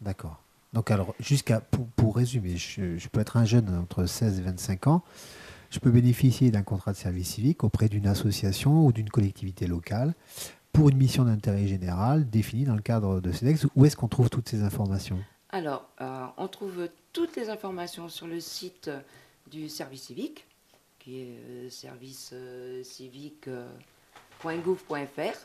D'accord. Donc, alors, pour résumer, je peux être un jeune entre 16 et 25 ans. Je peux bénéficier d'un contrat de service civique auprès d'une association ou d'une collectivité locale pour une mission d'intérêt général définie dans le cadre de CEDEX. Où est-ce qu'on trouve toutes ces informations ? Alors, on trouve toutes les informations sur le site du service civique, qui est servicecivique.gouv.fr.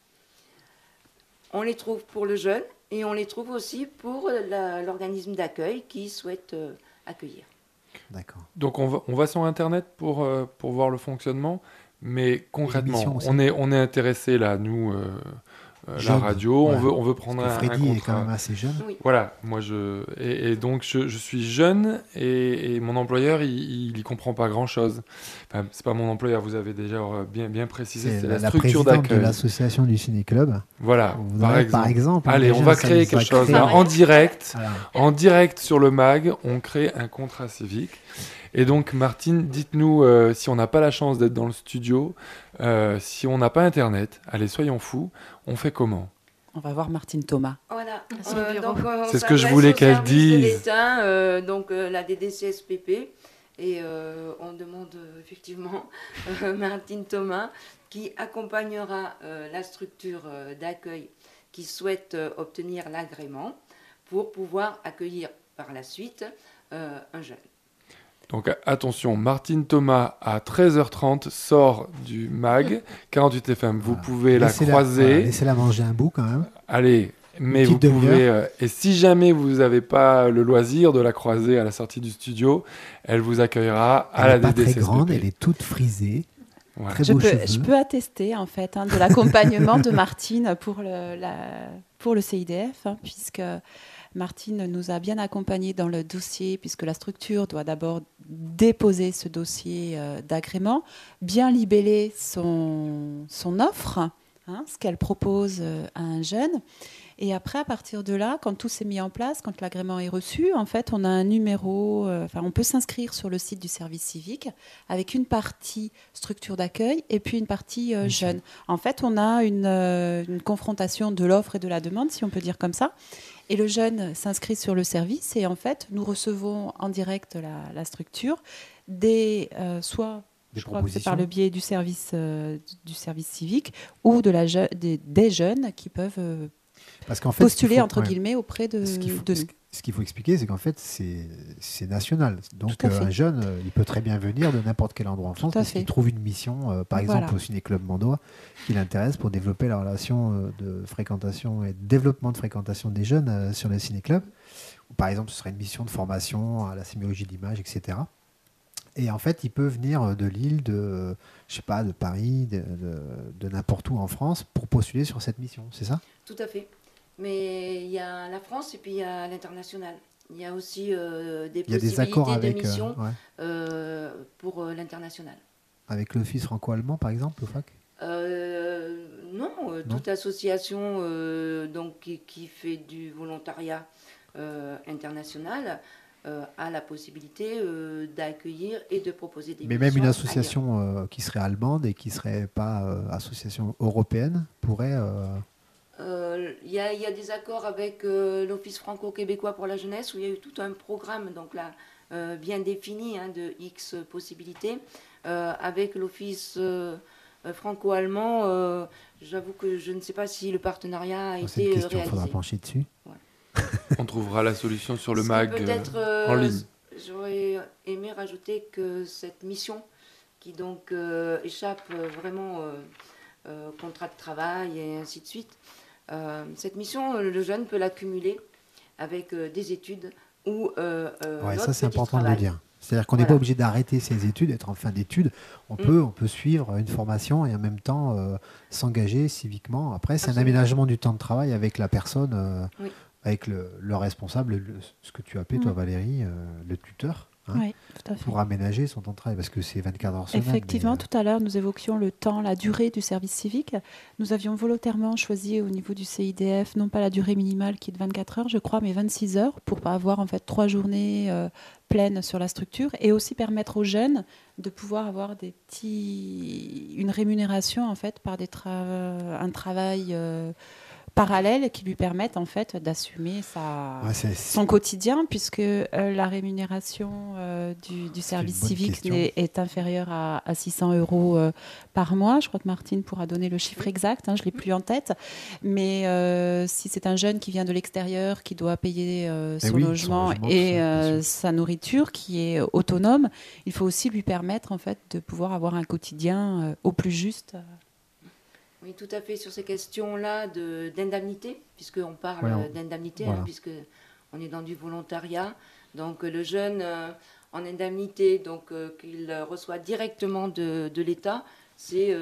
On les trouve pour le jeune et on les trouve aussi pour l'organisme d'accueil qui souhaite accueillir. D'accord. Donc on va sur Internet pour voir le fonctionnement, mais concrètement, aussi. on est intéressé là, nous, la Jeune, on ouais. veut prendre Parce que un Freddy est contrat. quand même assez jeune. Oui. Voilà, moi et donc je suis jeune et mon employeur il y comprend pas grand chose. Enfin, c'est pas mon employeur, vous avez déjà bien précisé, c'est la structure présidente d'accueil. de l'association du ciné-club. Voilà, Vous par aurez, exemple. par exemple, Allez, déjà, on va ça créer nous quelque a chose créé- là, en direct. Voilà. En direct sur le MAG, on crée un contrat civique. Et donc, Martine, dites-nous, si on n'a pas la chance d'être dans le studio, si on n'a pas Internet, allez, soyons fous, on fait comment ? On va voir Martine Thomas. Voilà. À son bureau. Donc, on C'est ce que je s'adresse voulais au qu'elle service dise. de l'État, donc la DDCSPP, et on demande effectivement Martine Thomas qui accompagnera la structure d'accueil qui souhaite obtenir l'agrément pour pouvoir accueillir par la suite un jeune. Donc attention, Martine Thomas à 13h30 sort du MAG 48 FM. Vous pouvez la croiser. Laissez-la manger un bout quand même. Allez, mais vous petite pouvez. Et si jamais vous n'avez pas le loisir de la croiser à la sortie du studio, elle vous accueillera à la Elle n'est pas très DDCSPP. grande, elle est toute frisée. Voilà. Très Je beaux peux, cheveux. je peux attester en fait de l'accompagnement de Martine pour le CIDF, puisque Martine nous a bien accompagnés dans le dossier, puisque la structure doit d'abord déposer ce dossier d'agrément, bien libeller son offre, ce qu'elle propose à un jeune. Et après, à partir de là, quand tout s'est mis en place, quand l'agrément est reçu, en fait, on a un numéro, on peut s'inscrire sur le site du service civique avec une partie structure d'accueil et puis une partie jeune. En fait, on a une confrontation de l'offre et de la demande, si on peut dire comme ça. Et le jeune s'inscrit sur le service et en fait, nous recevons en direct la structure soit Des je crois que c'est par propositions. le biais du service civique ou des jeunes qui peuvent Parce qu'en fait, postuler, ce qu'il faut- entre ouais. guillemets, auprès de Ce qu'il faut, nous. ce qu'il faut expliquer, c'est qu'en fait, c'est national. Donc, Tout à fait. un jeune, il peut très bien venir de n'importe quel endroit en France à parce fait. qu'il trouve une mission, par exemple, Voilà. au Ciné-Club Mandois, qui l'intéresse pour développer la relation de fréquentation et de développement de fréquentation des jeunes sur le Ciné-Club. Ou, par exemple, ce serait une mission de formation à la sémiologie d'image, etc. Et en fait, il peut venir de Lille, de Paris, de n'importe où en France pour postuler sur cette mission, c'est ça ? Tout à fait. Mais il y a la France et puis il y a l'international. Il y a aussi des Il y a des accords possibilités avec, de mission ouais. pour l'international. Avec l'Office franco-allemand, par exemple, au FAC ? Non, toute association donc, qui fait du volontariat international a la possibilité d'accueillir et de proposer des Mais missions même une ailleurs. association qui serait allemande et qui ne serait pas association européenne pourrait... Il y a des accords avec l'Office franco-québécois pour la jeunesse où il y a eu tout un programme donc là, bien défini de X possibilités. Avec l'Office franco-allemand, j'avoue que je ne sais pas si le partenariat a c'est une été question, il réalisé. faudra pencher dessus. On trouvera la solution sur le Ce qui MAG peut-être, en ligne. j'aurais aimé rajouter que cette mission qui donc échappe vraiment contrat de travail et ainsi de suite, cette mission, le jeune peut l'accumuler avec des études ou Ouais, ça notre c'est petit important de le travail. dire. C'est-à-dire qu'on n'est Voilà. pas obligé d'arrêter ses études, être en fin d'études. On peut suivre une formation et en même temps s'engager civiquement. Après, c'est un Absolument. aménagement du temps de travail avec la personne, Oui. avec le responsable, ce que tu as appelé, toi Valérie, le tuteur, Oui, tout à fait. pour aménager son temps de travail, parce que c'est 24 heures semaine. Effectivement, mais, tout à l'heure, nous évoquions le temps, la durée du service civique. Nous avions volontairement choisi au niveau du CIDF, non pas la durée minimale qui est de 24 heures, je crois, mais 26 heures, pour pas avoir en fait 3 journées pleines sur la structure, et aussi permettre aux jeunes de pouvoir avoir une rémunération en fait par un travail parallèles qui lui permettent en fait d'assumer son quotidien, puisque la rémunération du service civique est inférieure à 600 € par mois. Je crois que Martine pourra donner le chiffre exact, je ne l'ai plus en tête. Mais si c'est un jeune qui vient de l'extérieur, qui doit payer son logement et sa nourriture, qui est autonome, il faut aussi lui permettre en fait, de pouvoir avoir un quotidien au plus juste. Oui, tout à fait, sur ces questions-là d'indemnité, puisqu'on parle d'indemnité, puisqu'on est dans du volontariat. Donc le jeune en indemnité qu'il reçoit directement de l'État, c'est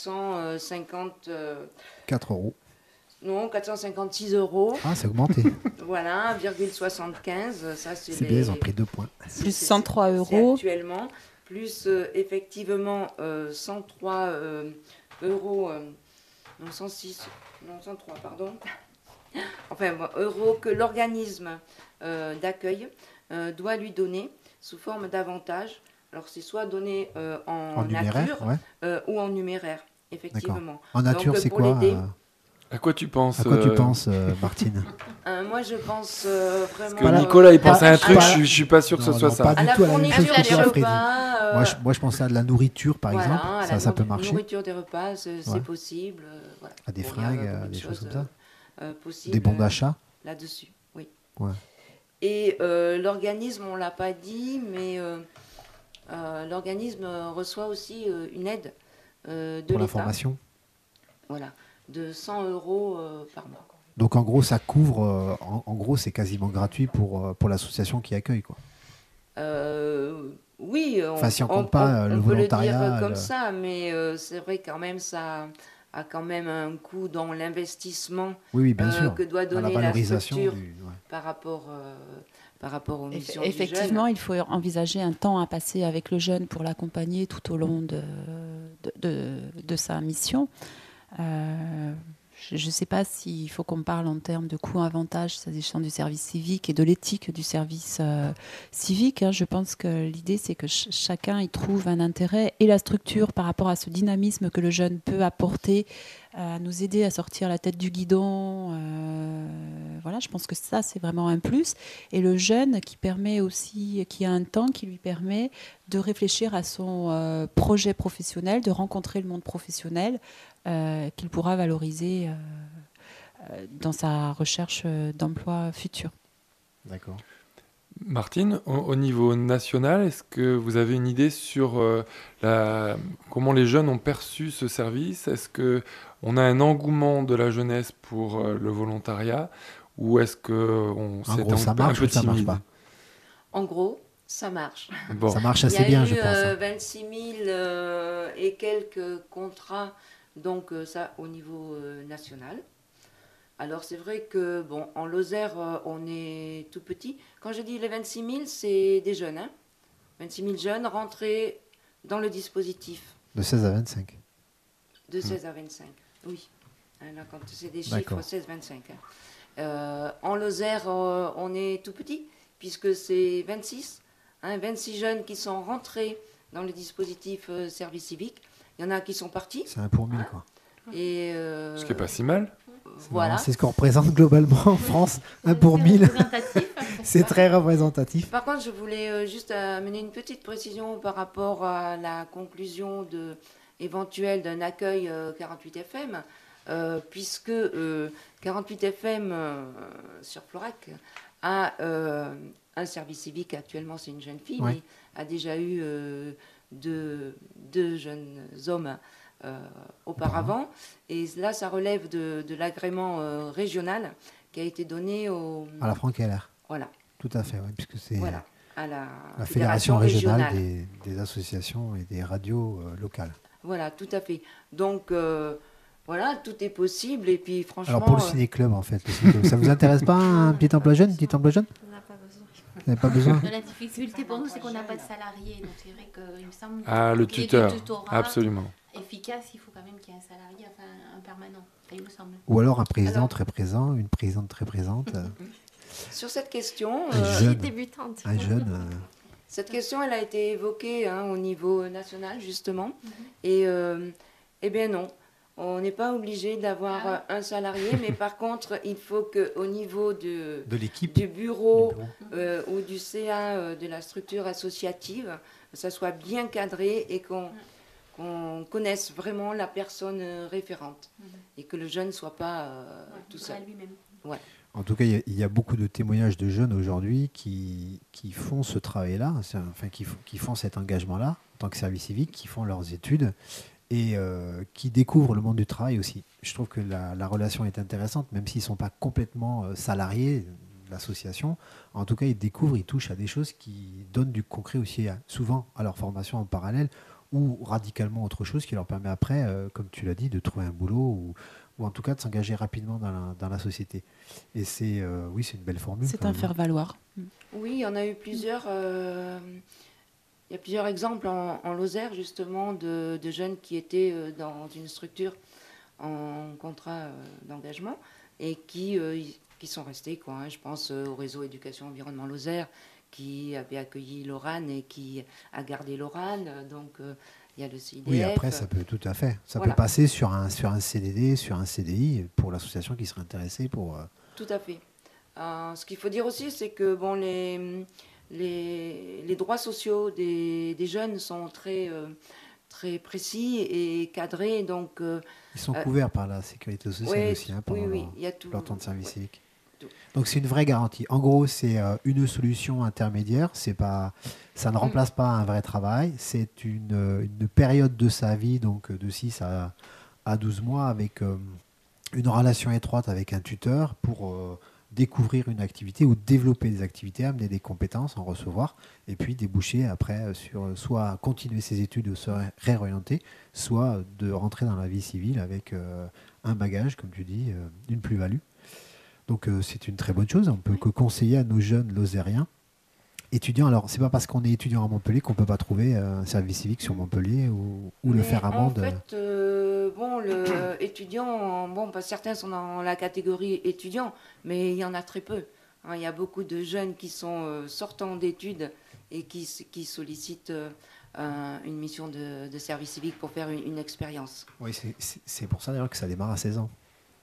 4 €. Non, 456 €. Ah, c'est augmenté. Voilà, 1,75. Ça, c'est bien, ils ont pris 2 points. Plus 103 €. Actuellement, plus effectivement 103 €. Non, 106, non, 103, pardon. Enfin, euros que l'organisme d'accueil doit lui donner sous forme d'avantage. Alors, c'est soit donné en nature ou en numéraire, effectivement. D'accord. En nature, c'est quoi À quoi tu penses, Martine? Moi, je pense vraiment... Parce que Nicolas, il pense à un truc, je ne suis pas sûr que ce soit ça. Pas du tout à la même chose que toi, Freddy. repas, moi, je pensais à de la nourriture, par exemple. Ça peut marcher. La nourriture des repas, c'est possible. Voilà. À des fringues, des choses comme ça. Possible, des bons d'achat. Là-dessus, oui. Ouais. Et l'organisme, on ne l'a pas dit, mais l'organisme reçoit aussi une aide de l'État. Pour la formation. Voilà, de 100 € par mois. Donc en gros, ça couvre, en gros, c'est quasiment gratuit pour l'association qui accueille, quoi. Oui, si on compte pas le volontariat, peut le dire comme ça, mais c'est vrai quand même ça a quand même un coût dans l'investissement bien sûr. que doit donner la structure par rapport aux missions Effectivement, il faut envisager un temps à passer avec le jeune pour l'accompagner tout au long de sa mission. Je ne sais pas s'il faut qu'on parle en termes de coût-avantage s'agissant du service civique et de l'éthique du service civique. Je pense que l'idée, c'est que chacun y trouve un intérêt et la structure par rapport à ce dynamisme que le jeune peut apporter, à nous aider à sortir la tête du guidon. Voilà, je pense que ça, c'est vraiment un plus. Et le jeune qui a un temps qui lui permet de réfléchir à son projet professionnel, de rencontrer le monde professionnel, qu'il pourra valoriser dans sa recherche d'emploi futur. D'accord. Martine, au niveau national, est-ce que vous avez une idée sur comment les jeunes ont perçu ce service? Est-ce qu'on a un engouement de la jeunesse pour le volontariat, ou est-ce que c'est un peu timide? En gros, ça marche. Bon. Ça marche assez bien, je pense. Il y a eu 26 000 et quelques contrats, donc ça au niveau national. Alors c'est vrai que en Lozère, on est tout petit. Quand je dis les 26 000, c'est des jeunes. 26 000 jeunes rentrés dans le dispositif. De 16 à 25. De 16 à 25, oui. Là, quand c'est des chiffres 16-25. En Lozère, on est tout petit, puisque c'est 26. 26 jeunes qui sont rentrés dans le dispositif service civique. Il y en a qui sont partis. C'est 1 pour 1000, quoi. Et ce qui n'est pas si mal. Voilà. C'est ce qu'on représente globalement en France. 1 pour 1000. C'est très représentatif. Par contre, je voulais juste amener une petite précision par rapport à la conclusion éventuelle d'un accueil 48 FM, puisque 48 FM sur Florac a un service civique. Actuellement, c'est une jeune fille, mais a déjà eu deux jeunes hommes auparavant. Et là, ça relève de l'agrément régional qui a été donné à la Franck-Heller. Voilà. Tout à fait, puisque c'est à la Fédération régionale des associations et des radios locales. Voilà, tout à fait. Donc, voilà, tout est possible. Et puis, franchement... Alors, pour le ciné-club, en fait, ça vous intéresse pas, un petit emploi jeune, On n'a pas besoin. Vous n'avez pas besoin? La difficulté pour nous, c'est qu'on n'a pas de salariés. Donc, c'est vrai qu'il me semble le tuteur, absolument. Efficace, il faut quand même qu'il y ait un salarié, enfin un permanent, il me semble. Ou alors un président très présent, une présidente très présente. Sur cette question, débutante. Un jeune. Cette question, elle a été évoquée au niveau national, justement. Et eh bien non. on n'est pas obligé d'avoir un salarié, mais par contre, il faut qu'au niveau de l'équipe, du bureau, ou du CA de la structure associative, ça soit bien cadré et qu'on connaisse vraiment la personne référente et que le jeune ne soit pas tout seul. Ouais. En tout cas, il y a beaucoup de témoignages de jeunes aujourd'hui qui font ce travail-là, enfin, qui font cet engagement-là en tant que service civique, qui font leurs études et qui découvrent le monde du travail aussi. Je trouve que la relation est intéressante, même s'ils ne sont pas complètement salariés de l'association. En tout cas, ils découvrent, ils touchent à des choses qui donnent du concret aussi, souvent à leur formation en parallèle, ou radicalement autre chose qui leur permet après, comme tu l'as dit, de trouver un boulot ou en tout cas de s'engager rapidement dans la société. Et c'est c'est une belle formule. C'est un faire-valoir. Oui, il y en a eu plusieurs. Il y a plusieurs exemples en Lozère, justement, de jeunes qui étaient dans une structure en contrat d'engagement et qui sont restés, quoi, hein. Je pense au réseau Éducation Environnement Lozère, qui avait accueilli l'ORAN et qui a gardé l'ORAN. Donc, il y a le CIDF. Oui, après, ça peut tout à fait. Ça peut passer sur un CDD, sur un CDI, pour l'association qui serait intéressée pour... Tout à fait. Ce qu'il faut dire aussi, c'est que bon, les droits sociaux des jeunes sont très, très précis et cadrés. Donc, ils sont couverts par la sécurité sociale aussi, pendant leur temps de service civique. Donc c'est une vraie garantie. En gros, c'est une solution intermédiaire. Ça ne remplace pas un vrai travail. C'est une période de sa vie, donc de 6 à 12 mois, avec une relation étroite avec un tuteur pour découvrir une activité ou développer des activités, amener des compétences, en recevoir, et puis déboucher après sur soit continuer ses études ou se réorienter, soit de rentrer dans la vie civile avec un bagage, comme tu dis, une plus-value. Donc c'est une très bonne chose. On peut que conseiller à nos jeunes lozériens étudiants. Alors c'est pas parce qu'on est étudiant à Montpellier qu'on peut pas trouver un service civique sur Montpellier ou le faire amende. En fait, étudiant, certains sont dans la catégorie étudiant, mais il y en a très peu. Hein, il y a beaucoup de jeunes qui sont sortants d'études et qui sollicitent une mission de service civique pour faire une expérience. Oui, c'est pour ça d'ailleurs que ça démarre à 16 ans.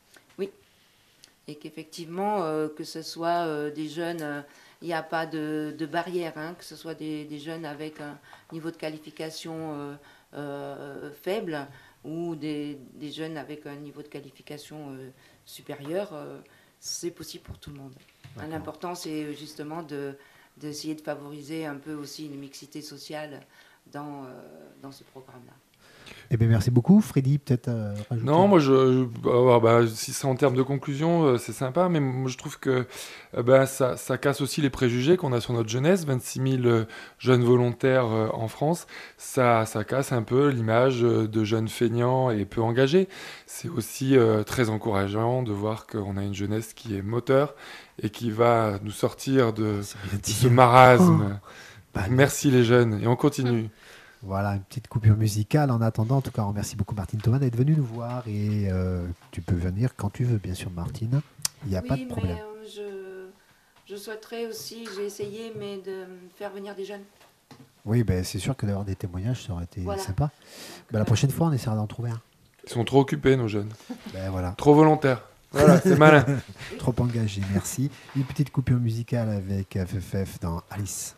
Et qu'effectivement, que ce soit des jeunes, il n'y a pas de barrière, hein, que ce soit des jeunes avec un niveau de qualification faible ou des jeunes avec un niveau de qualification supérieur, c'est possible pour tout le monde. Hein, l'important, c'est justement d'essayer de favoriser un peu aussi une mixité sociale dans ce programme-là. Eh bien, merci beaucoup. Freddy, peut-être rajouter... Non, moi, si c'est en termes de conclusion, c'est sympa, mais moi, je trouve que ça casse aussi les préjugés qu'on a sur notre jeunesse. 26 000 jeunes volontaires en France, ça casse un peu l'image de jeunes feignants et peu engagés. C'est aussi très encourageant de voir qu'on a une jeunesse qui est moteur et qui va nous sortir de ce marasme. Merci les jeunes, et on continue. Voilà, une petite coupure musicale. En attendant, en tout cas, on remercie beaucoup Martine Thomas d'être venue nous voir. Et tu peux venir quand tu veux, bien sûr, Martine. Il n'y a pas de problème. Mais je souhaiterais aussi, j'ai essayé, mais de faire venir des jeunes. Oui, c'est sûr que d'avoir des témoignages, ça aurait été sympa. La prochaine fois, on essaiera d'en trouver un. Ils sont trop occupés, nos jeunes. Voilà. Trop volontaires. Voilà, c'est malin. Trop engagés, merci. Une petite coupure musicale avec FFF dans Alice.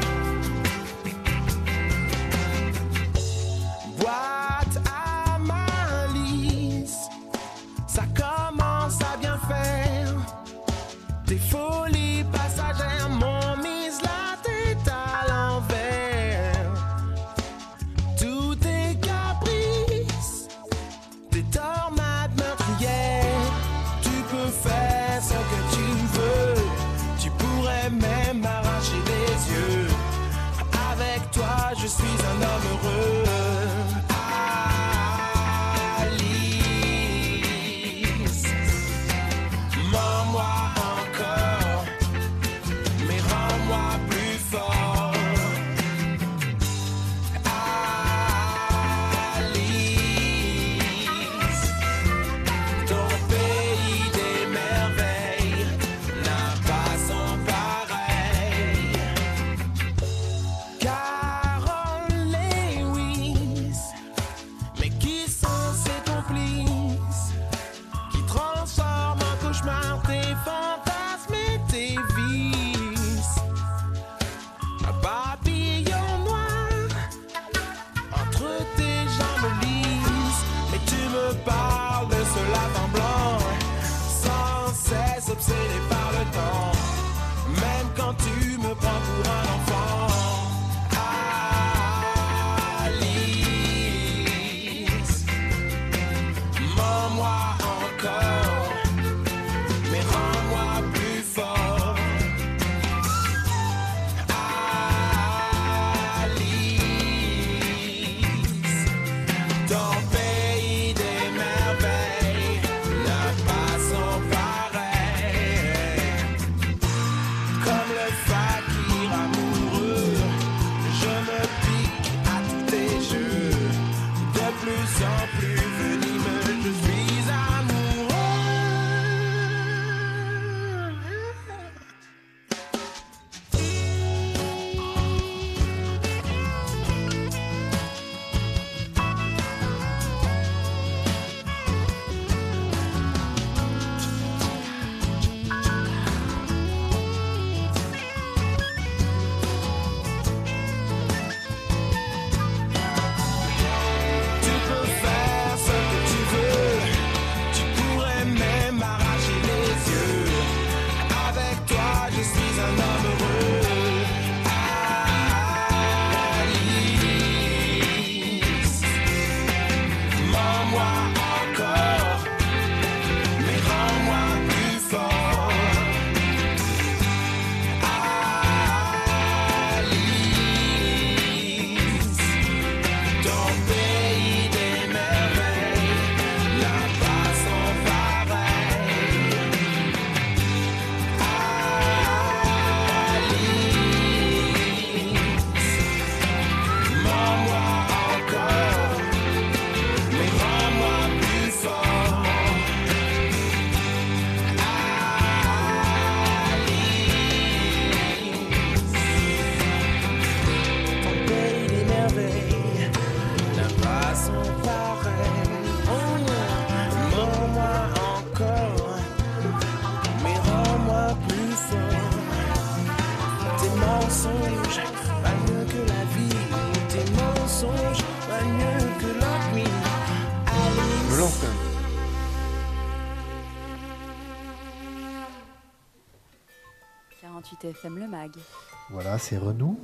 What am I? Un papillon noir entre tes jambes lisses. Et tu me parles de ce lapin blanc, sans cesse obsédé par le temps. Même quand tu me prends pour un enfant. Alice, mens-moi encore, mais rends-moi plus fort. Alice, dans le pays des merveilles n'a pas son pareil. Comme le fakir amoureux, je me pique à tous tes jeux. De plus en plus venimeux, je suis amoureux. Tu peux faire ce que tu veux, tu pourrais même m'arracher les yeux. Avec toi, je suis un homme heureux. Alice, mens-moi encore, mais rends-moi plus fort. Alice, ton pays des merveilles n'a pas son pareil. Alice, mens-moi encore, mais rends-moi plus fort. Alice, ton pays des merveilles n'a pas son pareil. Oh non, mens-moi encore, mais rends-moi plus fort. Tes mensonges valent mieux que la vie. Tes mensonges valent mieux que la nuit. Je me lance quand même. « 48 FM le mag. Voilà, c'est Renou.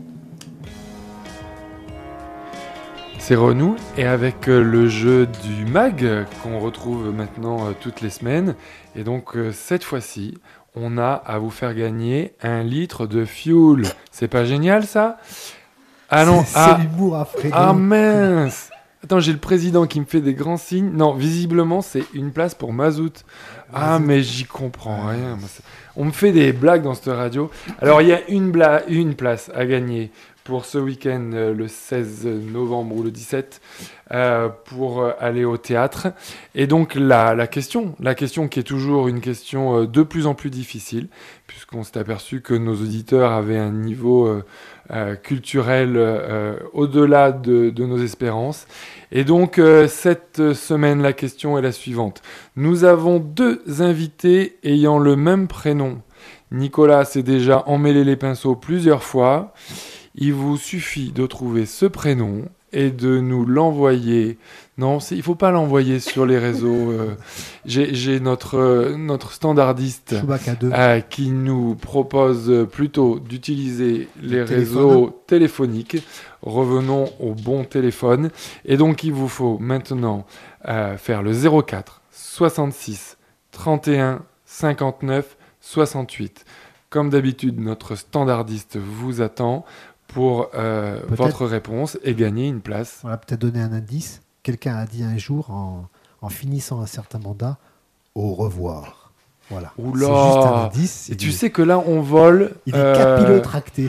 C'est Renou, et avec le jeu du mag qu'on retrouve maintenant toutes les semaines. Et donc cette fois-ci, on a à vous faire gagner 1 litre de fuel. C'est pas génial ça? Ah non, C'est l'humour à Frédéric. ah mince! Attends, j'ai le président qui me fait des grands signes. Non, visiblement, c'est une place pour Mazout. Ah, mais j'y comprends rien. Moi, on me fait des blagues dans cette radio. Alors, il y a une place à gagner pour ce week-end, le 16 novembre ou le 17, pour aller au théâtre. Et donc, la question qui est toujours une question de plus en plus difficile, puisqu'on s'est aperçu que nos auditeurs avaient un niveau culturel au-delà de nos espérances. Et donc, cette semaine, la question est la suivante. Nous avons 2 invités ayant le même prénom. Nicolas s'est déjà emmêlé les pinceaux plusieurs fois. Il vous suffit de trouver ce prénom et de nous l'envoyer. Non, il ne faut pas l'envoyer sur les réseaux. J'ai notre standardiste qui nous propose plutôt d'utiliser les réseaux téléphoniques. Revenons au bon téléphone. Et donc, il vous faut maintenant faire le 04 66 31 59 68. Comme d'habitude, notre standardiste vous attend pour votre réponse et gagner une place. On va peut-être donner un indice. Quelqu'un a dit un jour, en finissant un certain mandat, au revoir. Voilà. Oula. C'est juste un indice. Et tu sais que là, on vole. Il est capillotracté.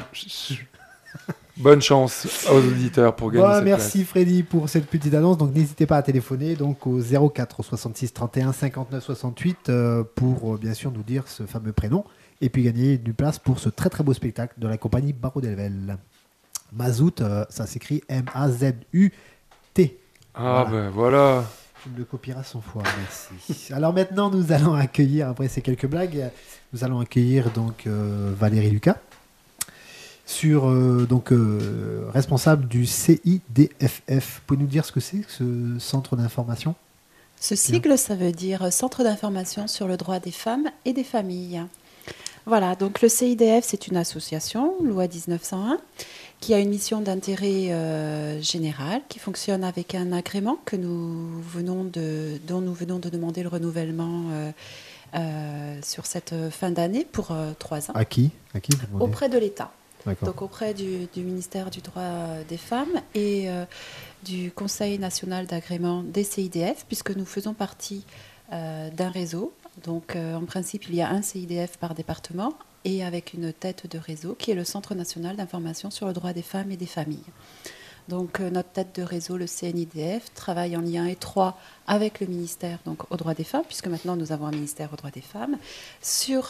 Bonne chance aux auditeurs pour gagner cette merci place. Freddy pour cette petite annonce. Donc n'hésitez pas à téléphoner donc au 04 66 31 59 68 pour bien sûr nous dire ce fameux prénom et puis gagner une place pour ce très très beau spectacle de la compagnie Barreau d'Helvel. Mazout, ça s'écrit M-A-Z-U-T. Ah ben voilà. Tu me le copieras 100 fois, merci. Alors maintenant nous allons accueillir, après ces quelques blagues, nous allons accueillir donc Valérie Lucas. Responsable du CIDFF. Pouvez nous dire ce que c'est, ce centre d'information? Ce sigle, ça veut dire Centre d'information sur le droit des femmes et des familles. Voilà, donc le CIDF, c'est une association, loi 1901, qui a une mission d'intérêt général, qui fonctionne avec un agrément dont nous venons de demander le renouvellement sur cette fin d'année pour 3 ans. À qui vous demandez? Auprès de l'État. D'accord. Donc auprès du ministère du droit des femmes et du Conseil national d'agrément des CIDF, puisque nous faisons partie d'un réseau. Donc en principe, il y a un CIDF par département et avec une tête de réseau qui est le Centre national d'information sur le droit des femmes et des familles. Donc notre tête de réseau, le CNIDF, travaille en lien étroit avec le ministère donc, aux droits des femmes, puisque maintenant nous avons un ministère aux droits des femmes, sur,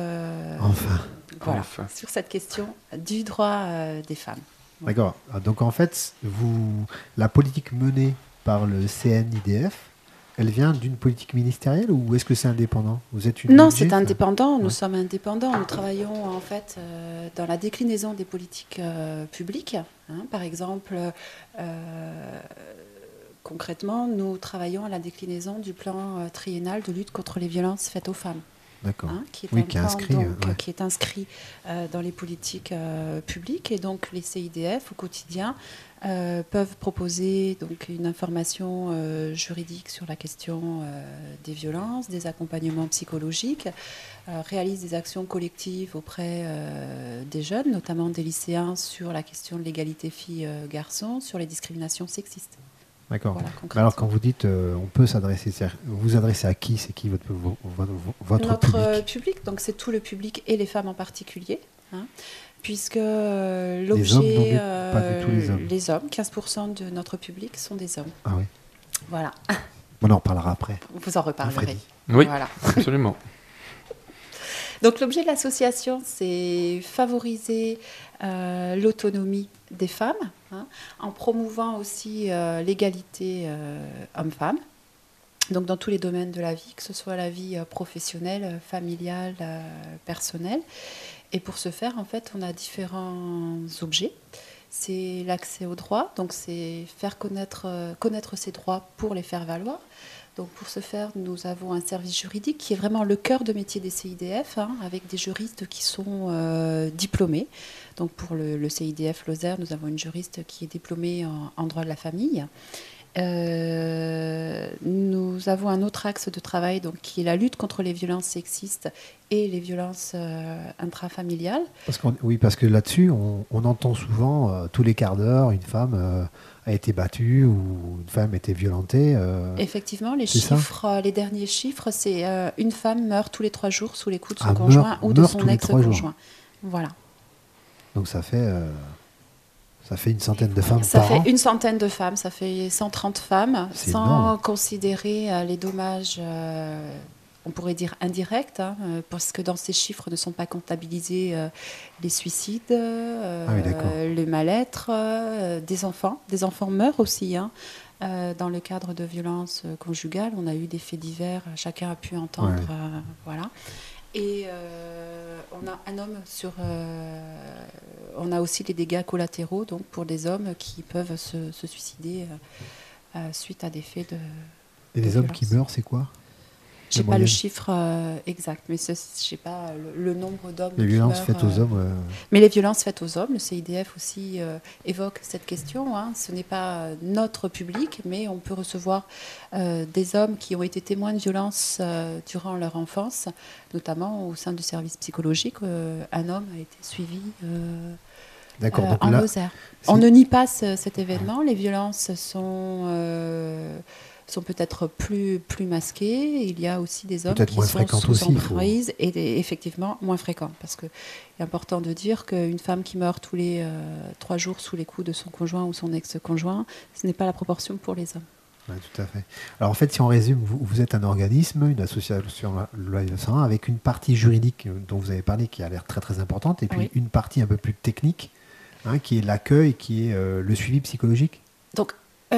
sur cette question du droit des femmes. D'accord. Donc en fait, la politique menée par le CNIDF, elle vient d'une politique ministérielle ou est-ce que c'est indépendant? Vous êtes Non, c'est indépendant. Nous sommes indépendants. Nous travaillons en fait dans la déclinaison des politiques publiques. Par exemple, concrètement, nous travaillons à la déclinaison du plan triennal de lutte contre les violences faites aux femmes. D'accord. Qui est inscrit dans les politiques publiques. Et donc les CIDF au quotidien peuvent proposer donc, une information juridique sur la question des violences, des accompagnements psychologiques, réalisent des actions collectives auprès des jeunes, notamment des lycéens, sur la question de l'égalité filles-garçons, sur les discriminations sexistes. D'accord. Voilà, alors quand vous dites on peut s'adresser, vous adressez à qui? C'est qui votre Notre public, donc c'est tout le public et les femmes en particulier, puisque l'objet... pas du tout les hommes. Les hommes, 15% de notre public sont des hommes. Ah oui. Voilà. On en reparlera après. Vous en reparlerez. Oui, voilà. Absolument. Donc l'objet de l'association, c'est favoriser l'autonomie des femmes, en promouvant aussi l'égalité homme-femme. Donc dans tous les domaines de la vie, que ce soit la vie professionnelle, familiale, personnelle. Et pour ce faire, en fait, on a différents objets. C'est l'accès aux droits, donc c'est faire connaître ses droits pour les faire valoir. Donc pour ce faire, nous avons un service juridique qui est vraiment le cœur de métier des CIDF, avec des juristes qui sont diplômés. Donc pour le CIDF Lozère, nous avons une juriste qui est diplômée en droit de la famille. Nous avons un autre axe de travail donc, qui est la lutte contre les violences sexistes et les violences intrafamiliales. Parce que là-dessus, on entend souvent, tous les quarts d'heure, une femme a été battue ou une femme a été violentée. Effectivement, les derniers chiffres, c'est une femme meurt tous les 3 jours sous les coups de son conjoint ou de son ex-conjoint. Voilà. Donc ça fait une centaine de femmes par an. Ça fait une centaine de femmes, ça fait 130 femmes, sans énorme. Considérer les dommages, on pourrait dire indirects, parce que dans ces chiffres ne sont pas comptabilisés les suicides, le mal-être des enfants. Des enfants meurent aussi. Dans le cadre de violences conjugales, on a eu des faits divers, chacun a pu entendre. Voilà. Et on a un homme on a aussi les dégâts collatéraux, donc pour des hommes qui peuvent se suicider suite à des faits de. Et les hommes qui meurent, c'est quoi? Je n'ai pas le chiffre exact, mais je n'ai pas le nombre d'hommes qui meurent. Les violences faites aux hommes. Mais les violences faites aux hommes, le CIDF aussi évoque cette question. Ce n'est pas notre public, mais on peut recevoir des hommes qui ont été témoins de violences durant leur enfance, notamment au sein du service psychologique. Un homme a été suivi en Lozère. On ne nie pas cet événement. Les violences sont peut-être plus masqués. Il y a aussi des hommes qui sont sous emprise et effectivement moins fréquents. Parce qu'il est important de dire qu'une femme qui meurt tous les 3 jours sous les coups de son conjoint ou son ex-conjoint, ce n'est pas la proportion pour les hommes. Oui, tout à fait. Alors en fait, si on résume, vous êtes un organisme, une association loi 1901, avec une partie juridique dont vous avez parlé qui a l'air très très importante, et puis une partie un peu plus technique, qui est l'accueil, qui est le suivi psychologique. Donc,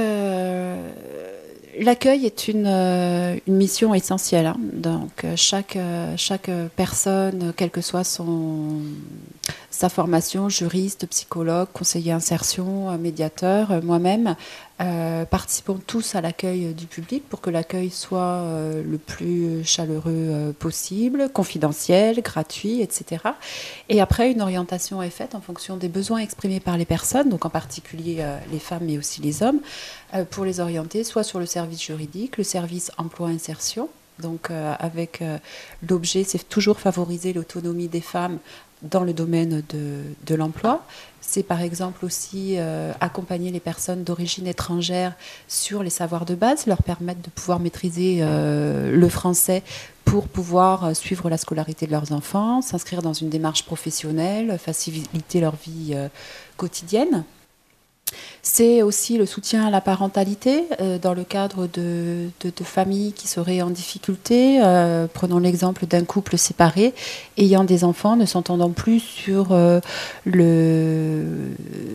l'accueil est une mission essentielle. Donc, chaque personne, quelle que soit sa formation, juriste, psychologue, conseiller insertion, médiateur, moi-même, participons tous à l'accueil du public pour que l'accueil soit le plus chaleureux possible, confidentiel, gratuit, etc. Et après, une orientation est faite en fonction des besoins exprimés par les personnes, donc en particulier les femmes mais aussi les hommes, pour les orienter soit sur le service juridique, le service emploi-insertion. Donc avec l'objet, c'est toujours favoriser l'autonomie des femmes dans le domaine de l'emploi. C'est par exemple aussi accompagner les personnes d'origine étrangère sur les savoirs de base, leur permettre de pouvoir maîtriser le français pour pouvoir suivre la scolarité de leurs enfants, s'inscrire dans une démarche professionnelle, faciliter leur vie quotidienne. C'est aussi le soutien à la parentalité dans le cadre de familles qui seraient en difficulté. Prenons l'exemple d'un couple séparé ayant des enfants, ne s'entendant plus sur les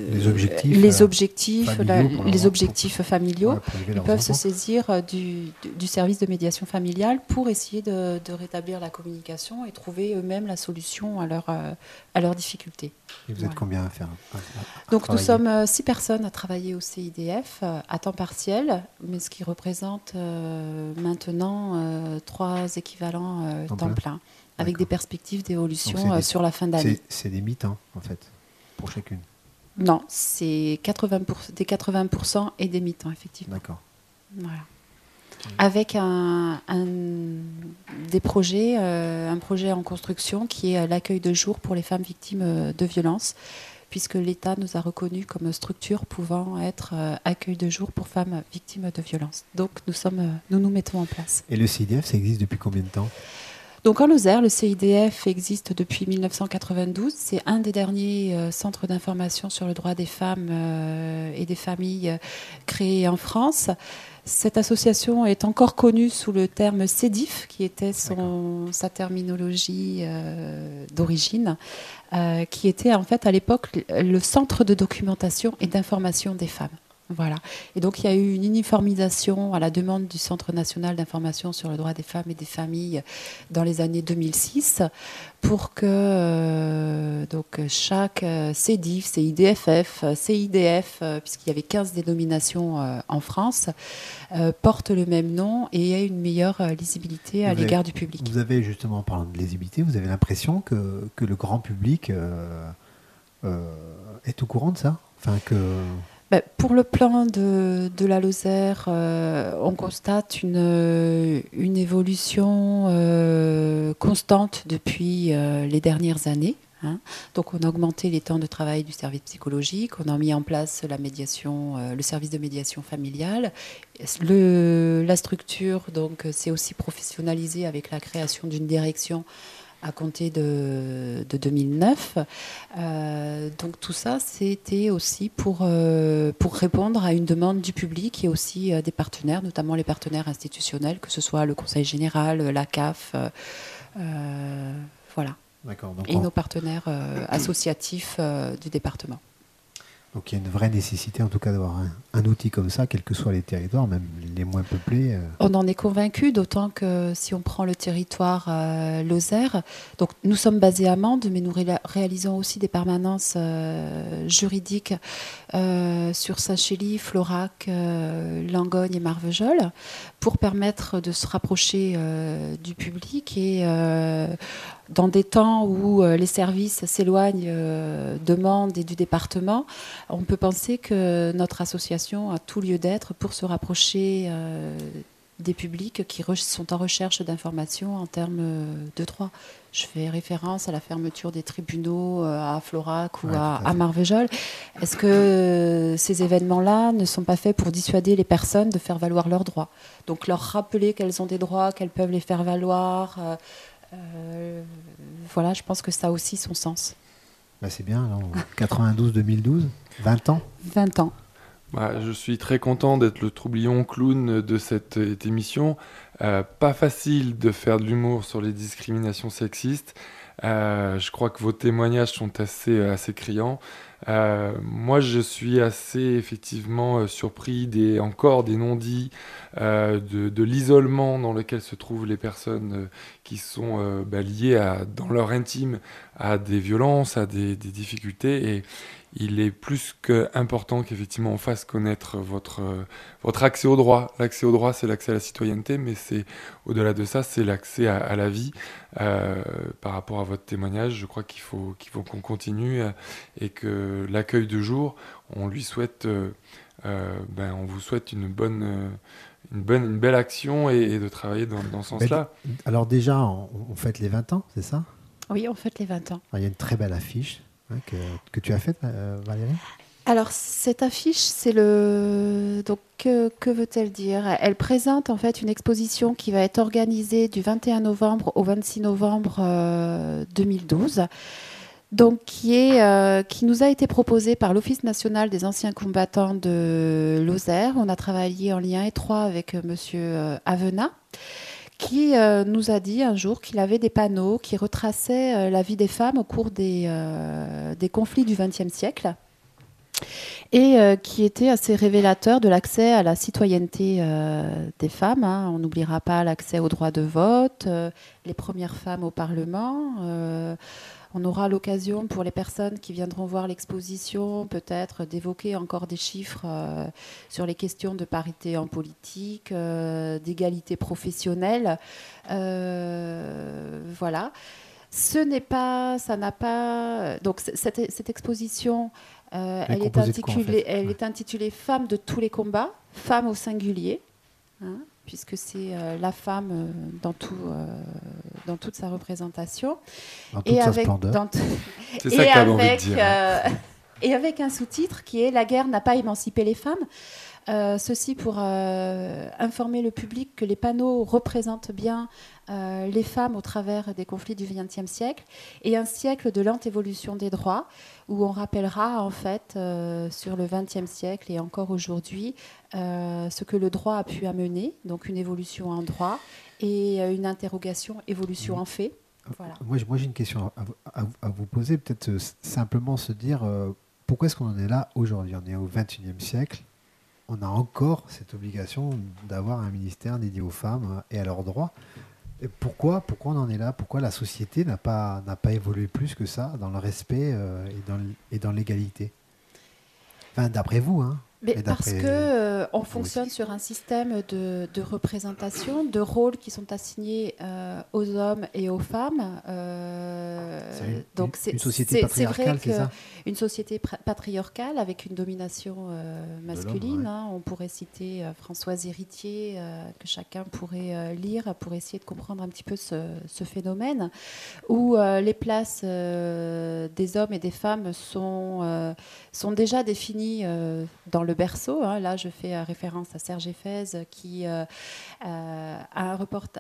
objectifs familiaux. Ils peuvent se saisir du service de médiation familiale pour essayer de rétablir la communication et trouver eux-mêmes la solution à leurs difficultés. Et vous êtes combien à faire Donc nous sommes 6 personnes à travailler au CIDF à temps partiel, mais ce qui représente maintenant 3 équivalents temps plein, avec des perspectives d'évolution sur la fin d'année. C'est des mi-temps en fait, pour chacune. Non, c'est des 80% et des mi-temps, effectivement. D'accord. Voilà. Avec un projet en construction qui est l'accueil de jour pour les femmes victimes de violences, puisque l'État nous a reconnus comme structure pouvant être accueil de jour pour femmes victimes de violences. Donc nous mettons en place. Et le CIDF, ça existe depuis combien de temps ? Donc en Lozère, le CIDF existe depuis 1992. C'est un des derniers centres d'information sur le droit des femmes et des familles créés en France. Cette association est encore connue sous le terme CEDIF, qui était sa terminologie d'origine, qui était en fait à l'époque le centre de documentation et d'information des femmes. Voilà. Et donc il y a eu une uniformisation à la demande du Centre national d'information sur le droit des femmes et des familles dans les années 2006 pour que chaque CEDIF, CIDFF, CIDF, puisqu'il y avait 15 dénominations en France, porte le même nom et ait une meilleure lisibilité à l'égard du public. Vous avez justement, en parlant de lisibilité, vous avez l'impression que le grand public est au courant de ça, enfin que... Pour le plan de la Lozère, on constate une évolution constante depuis les dernières années. Donc on a augmenté les temps de travail du service psychologique, on a mis en place la médiation, le service de médiation familiale. La structure donc, s'est aussi professionnalisée avec la création d'une direction à compter de 2009. Donc tout ça, c'était aussi pour répondre à une demande du public et aussi des partenaires, notamment les partenaires institutionnels, que ce soit le Conseil général, la CAF, voilà. D'accord, donc et nos partenaires associatifs du département. Donc il y a une vraie nécessité en tout cas d'avoir un outil comme ça, quels que soient les territoires, même les moins peuplés. On en est convaincu, d'autant que si on prend le territoire Lozère, donc nous sommes basés à Mende, mais nous réalisons aussi des permanences juridiques sur Saint-Chély, Florac, Langogne et Marvejols, pour permettre de se rapprocher du public et dans des temps où les services s'éloignent de Mende et du département, on peut penser que notre association a tout lieu d'être pour se rapprocher des publics qui sont en recherche d'informations en termes de droit. Je fais référence à la fermeture des tribunaux à Florac ou à Marvejols. Est-ce que ces événements-là ne sont pas faits pour dissuader les personnes de faire valoir leurs droits ? Donc leur rappeler qu'elles ont des droits, qu'elles peuvent les faire valoir. Voilà, je pense que ça a aussi son sens. C'est bien, 92-2012, 20 ans 20 ans. Je suis très content d'être le troublion clown de cette émission. Pas facile de faire de l'humour sur les discriminations sexistes. Je crois que vos témoignages sont assez criants. Moi, je suis assez effectivement surpris encore des non-dits, de l'isolement dans lequel se trouvent les personnes qui sont liées dans leur intime à des violences, à des difficultés. Et il est plus qu'important qu'effectivement on fasse connaître votre accès au droit. L'accès au droit, c'est l'accès à la citoyenneté, mais c'est au-delà de ça, c'est l'accès à la vie. Par rapport à votre témoignage, je crois qu'il faut qu'on continue et que l'accueil de jour, on lui souhaite, on vous souhaite une belle action et de travailler dans ce sens-là. Alors déjà, on fête les 20 ans, c'est ça? Oui, on fête les 20 ans. Alors, il y a une très belle affiche que tu as faite, Valérie. Alors, cette affiche, c'est Donc, que veut-elle dire? Elle présente en fait une exposition qui va être organisée du 21 novembre au 26 novembre 2012. Donc, qui nous a été proposée par l'Office national des anciens combattants de Lozère. On a travaillé en lien étroit avec Monsieur Avenat, qui nous a dit un jour qu'il avait des panneaux qui retraçaient la vie des femmes au cours des conflits du XXe siècle et qui était assez révélateur de l'accès à la citoyenneté des femmes. On n'oubliera pas l'accès au droit de vote, les premières femmes au Parlement. On aura l'occasion pour les personnes qui viendront voir l'exposition peut-être d'évoquer encore des chiffres sur les questions de parité en politique, d'égalité professionnelle. Voilà. Donc cette exposition, elle est intitulée Femmes de tous les combats, femmes au singulier. Puisque c'est la femme dans toute sa représentation. Dans toute sa splendeur. C'est ça que tu as envie de dire. Et avec un sous-titre qui est « La guerre n'a pas émancipé les femmes ». Ceci pour informer le public que les panneaux représentent bien les femmes au travers des conflits du XXe siècle et un siècle de lente évolution des droits où on rappellera en fait sur le XXe siècle et encore aujourd'hui ce que le droit a pu amener, donc une évolution en droit et une interrogation évolution en fait. Voilà. Moi j'ai une question à vous poser, peut-être simplement se dire pourquoi est-ce qu'on en est là aujourd'hui? On est au XXIe siècle. On a encore cette obligation d'avoir un ministère dédié aux femmes et à leurs droits. Et pourquoi on en est là? Pourquoi la société n'a pas évolué plus que ça dans le respect et dans l'égalité? Enfin, d'après vous, hein. Mais parce qu'on fonctionne sur un système de représentation, de rôles qui sont assignés aux hommes et aux femmes. Donc une société patriarcale, c'est ça? Une société patriarcale avec une domination masculine. On pourrait citer Françoise Héritier, que chacun pourrait lire pour essayer de comprendre un petit peu ce phénomène, où les places des hommes et des femmes sont déjà définies dans le berceau. Là, je fais référence à Serge Effez qui a un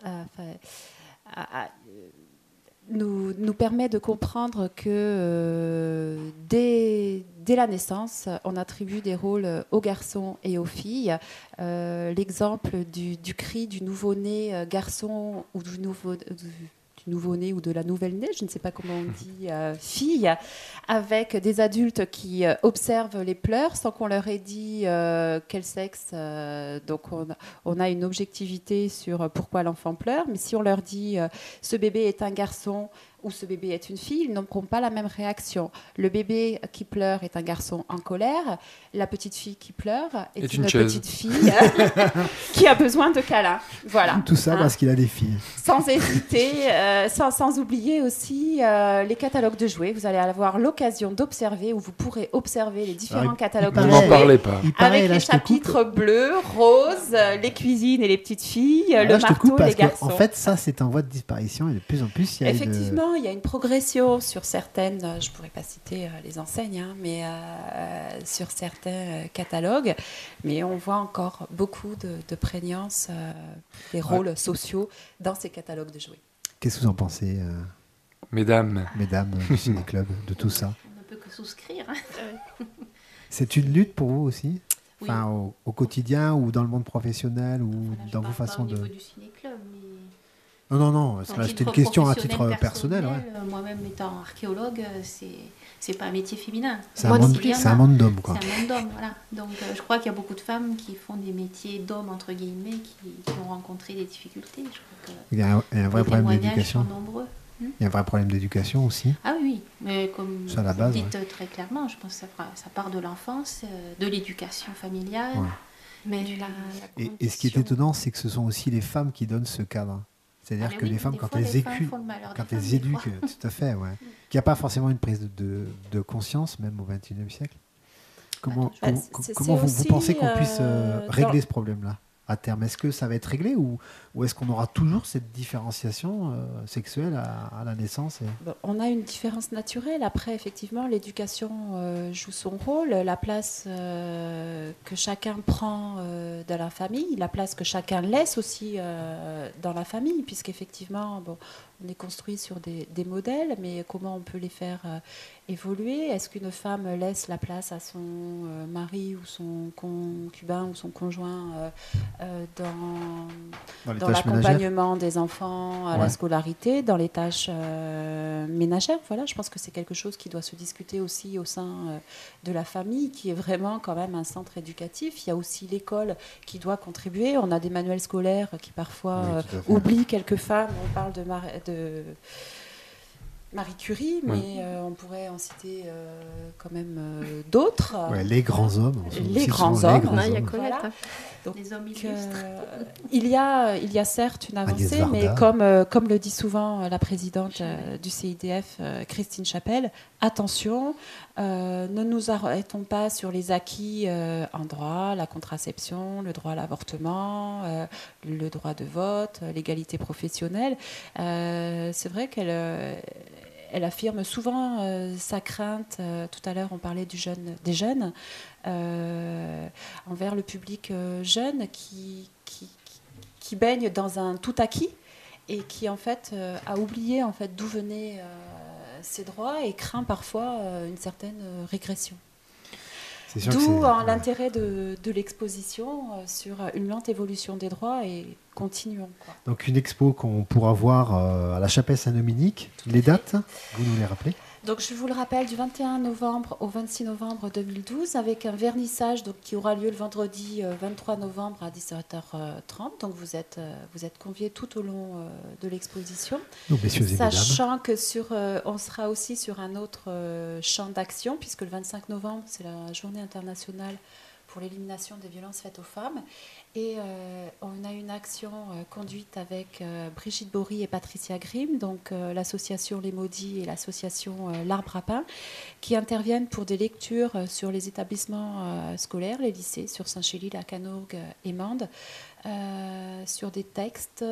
nous permet de comprendre que dès la naissance, on attribue des rôles aux garçons et aux filles. L'exemple du cri du nouveau-né garçon ou du nouveau-né ou de la nouvelle-née, je ne sais pas comment on dit, fille, avec des adultes qui observent les pleurs sans qu'on leur ait dit quel sexe. Donc on a une objectivité sur pourquoi l'enfant pleure, mais si on leur dit ce bébé est un garçon ou ce bébé est une fille, ils n'auront pas la même réaction. Le bébé qui pleure est un garçon en colère, la petite fille qui pleure est une petite fille qui a besoin de câlins. Voilà. Tout ça parce qu'il a des filles. Sans hésiter, sans oublier aussi les catalogues de jouets. Vous allez avoir l'occasion d'observer, ou vous pourrez observer les différents catalogues de jouets. N'en parlez pas. Avec les chapitres bleus, roses, les cuisines et les petites filles, le marteau et les garçons. En fait, ça, c'est en voie de disparition et de plus en plus, il y a effectivement, il y a une progression sur certaines, je ne pourrais pas citer les enseignes, mais sur certains catalogues, mais on voit encore beaucoup de prégnance des rôles sociaux dans ces catalogues de jouets. Qu'est-ce que vous en pensez, mesdames du Ciné-Club, de tout ça? On ne peut que souscrire. C'est une lutte pour vous aussi? Oui. Enfin, au quotidien ou dans le monde professionnel ou dans vos façons de... Au niveau du Ciné-Club, mais... Non, Donc, c'était une question à titre professionnel, personnel. Moi-même étant archéologue, c'est pas un métier féminin. C'est un monde d'hommes, quoi. C'est un monde d'hommes, voilà. Donc je crois qu'il y a beaucoup de femmes qui font des métiers d'hommes, entre guillemets, qui ont rencontré des difficultés. Je crois que Il y a un vrai problème d'éducation. sont nombreux. Il y a un vrai problème d'éducation aussi. Ah oui, mais comme Ça, à la vous base, dites très clairement, je pense que ça part de l'enfance, de l'éducation familiale. Ouais. Mais Et ce qui est étonnant, c'est que ce sont aussi les femmes qui donnent ce cadre. C'est-à-dire Ah, que oui, les femmes, des quand fois, elles les femmes éduquent, font le malheur quand des femmes, elles des éduquent, fois. tout à fait, ouais. Qu'il n'y a pas forcément une prise de conscience, même au XXIe siècle. Comment vous pensez qu'on puisse régler ce problème-là à terme? Est-ce que ça va être réglé ou est-ce qu'on aura toujours cette différenciation sexuelle à la naissance On a une différence naturelle. Après, effectivement, l'éducation joue son rôle. La place que chacun prend dans la famille, la place que chacun laisse aussi dans la famille, puisqu'effectivement, on est construit sur des modèles, mais comment on peut les faire évoluer? Est-ce qu'une femme laisse la place à son mari ou son concubin ou son conjoint dans l'accompagnement des enfants, à la scolarité, dans les tâches ménagères? Voilà, je pense que c'est quelque chose qui doit se discuter aussi au sein de la famille, qui est vraiment quand même un centre éducatif. Il y a aussi l'école qui doit contribuer. On a des manuels scolaires qui parfois oublient quelques femmes. On parle de Marie Curie, mais on pourrait en citer quand même d'autres. Les grands hommes. Les grands hommes. Il y a Colette. Voilà. Donc, les hommes illustres. il y a certes une avancée, mais comme le dit souvent la présidente du CIDF, Christine Chapelle, attention, ne nous arrêtons pas sur les acquis en droit, la contraception, le droit à l'avortement, le droit de vote, l'égalité professionnelle. C'est vrai qu'elle affirme souvent sa crainte. Tout à l'heure, on parlait des jeunes, envers le public jeune qui baigne dans un tout acquis et qui en fait a oublié d'où venaient ses droits et craint parfois une certaine régression. D'où l'intérêt de l'exposition sur une lente évolution des droits et continuons. Donc une expo qu'on pourra voir à la Chapelle Saint-Dominique. Les dates, vous nous les rappelez? Donc je vous le rappelle, du 21 novembre au 26 novembre 2012, avec un vernissage qui aura lieu le vendredi 23 novembre à 17h30. Donc vous êtes conviés tout au long de l'exposition. Donc, messieurs et mesdames. Sachant que on sera aussi sur un autre champ d'action, puisque le 25 novembre, c'est la journée internationale pour l'élimination des violences faites aux femmes. Et on a une action conduite avec Brigitte Bory et Patricia Grimm, donc l'association Les Maudits et l'association L'Arbre à Pain, qui interviennent pour des lectures sur les établissements scolaires, les lycées, sur Saint-Chély, la Canourgue et Mende, sur des textes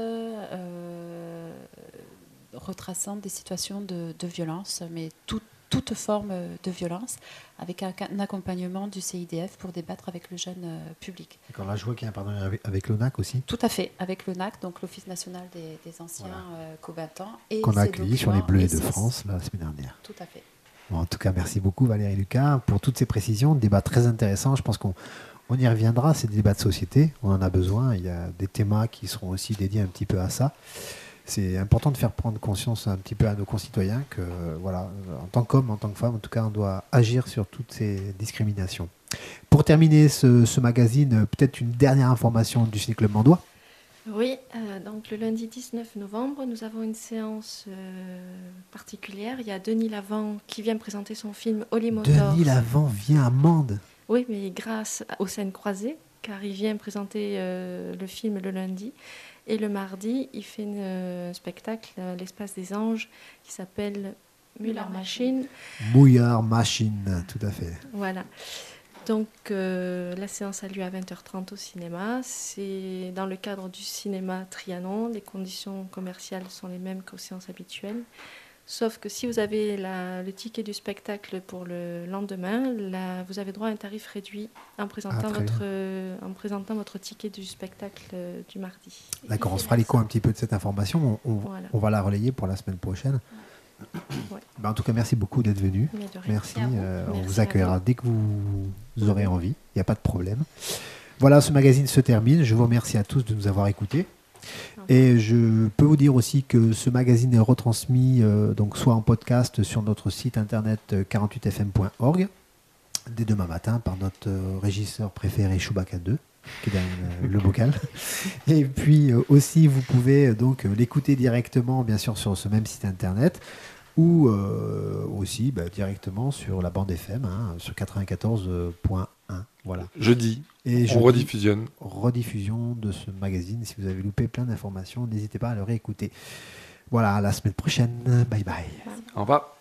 retraçant des situations de violence, mais toute forme de violence, avec un accompagnement du CIDF pour débattre avec le jeune public. D'accord, là je vois qu'il y a un partenariat avec l'ONAC aussi. Tout à fait, avec l'ONAC, donc l'Office national des anciens combattants. Qu'on a accueilli sur les Bleus de France la semaine dernière. Tout à fait. Bon, en tout cas, merci beaucoup Valérie Lucas pour toutes ces précisions. Débat très intéressant, je pense qu'on y reviendra, c'est des débats de société, on en a besoin, il y a des thémas qui seront aussi dédiés un petit peu à ça. C'est important de faire prendre conscience un petit peu à nos concitoyens que, voilà, en tant qu'homme, en tant que femme, en tout cas, on doit agir sur toutes ces discriminations. Pour terminer ce magazine, peut-être une dernière information du Ciné Club Mandois. Oui, donc le lundi 19 novembre, nous avons une séance particulière. Il y a Denis Lavant qui vient présenter son film Holly Motors. Denis Lavant vient à Mende. Oui, mais grâce aux scènes croisées, car il vient présenter le film le lundi. Et le mardi, il fait un spectacle, l'Espace des Anges, qui s'appelle Muller Machine. Muller Machine, tout à fait. Voilà. Donc, la séance a lieu à 20h30 au cinéma. C'est dans le cadre du cinéma Trianon. Les conditions commerciales sont les mêmes qu'aux séances habituelles. Sauf que si vous avez le ticket du spectacle pour le lendemain, vous avez droit à un tarif réduit en présentant, votre ticket du spectacle du mardi. D'accord, on se fera l'écho un petit peu de cette information. On va la relayer pour la semaine prochaine. Ouais. En tout cas, merci beaucoup d'être venu. Merci. On vous accueillera dès que vous aurez envie. Il n'y a pas de problème. Voilà, ce magazine se termine. Je vous remercie à tous de nous avoir écoutés. Et je peux vous dire aussi que ce magazine est retransmis donc soit en podcast sur notre site internet 48fm.org dès demain matin par notre régisseur préféré Chewbacca 2 qui est derrière le bocal. Et puis aussi vous pouvez donc l'écouter directement bien sûr sur ce même site internet ou aussi directement sur la bande FM sur 94.1. Voilà. Jeudi, et on rediffusionne. Rediffusion de ce magazine. Si vous avez loupé plein d'informations, n'hésitez pas à le réécouter. Voilà, à la semaine prochaine. Bye bye. Au revoir.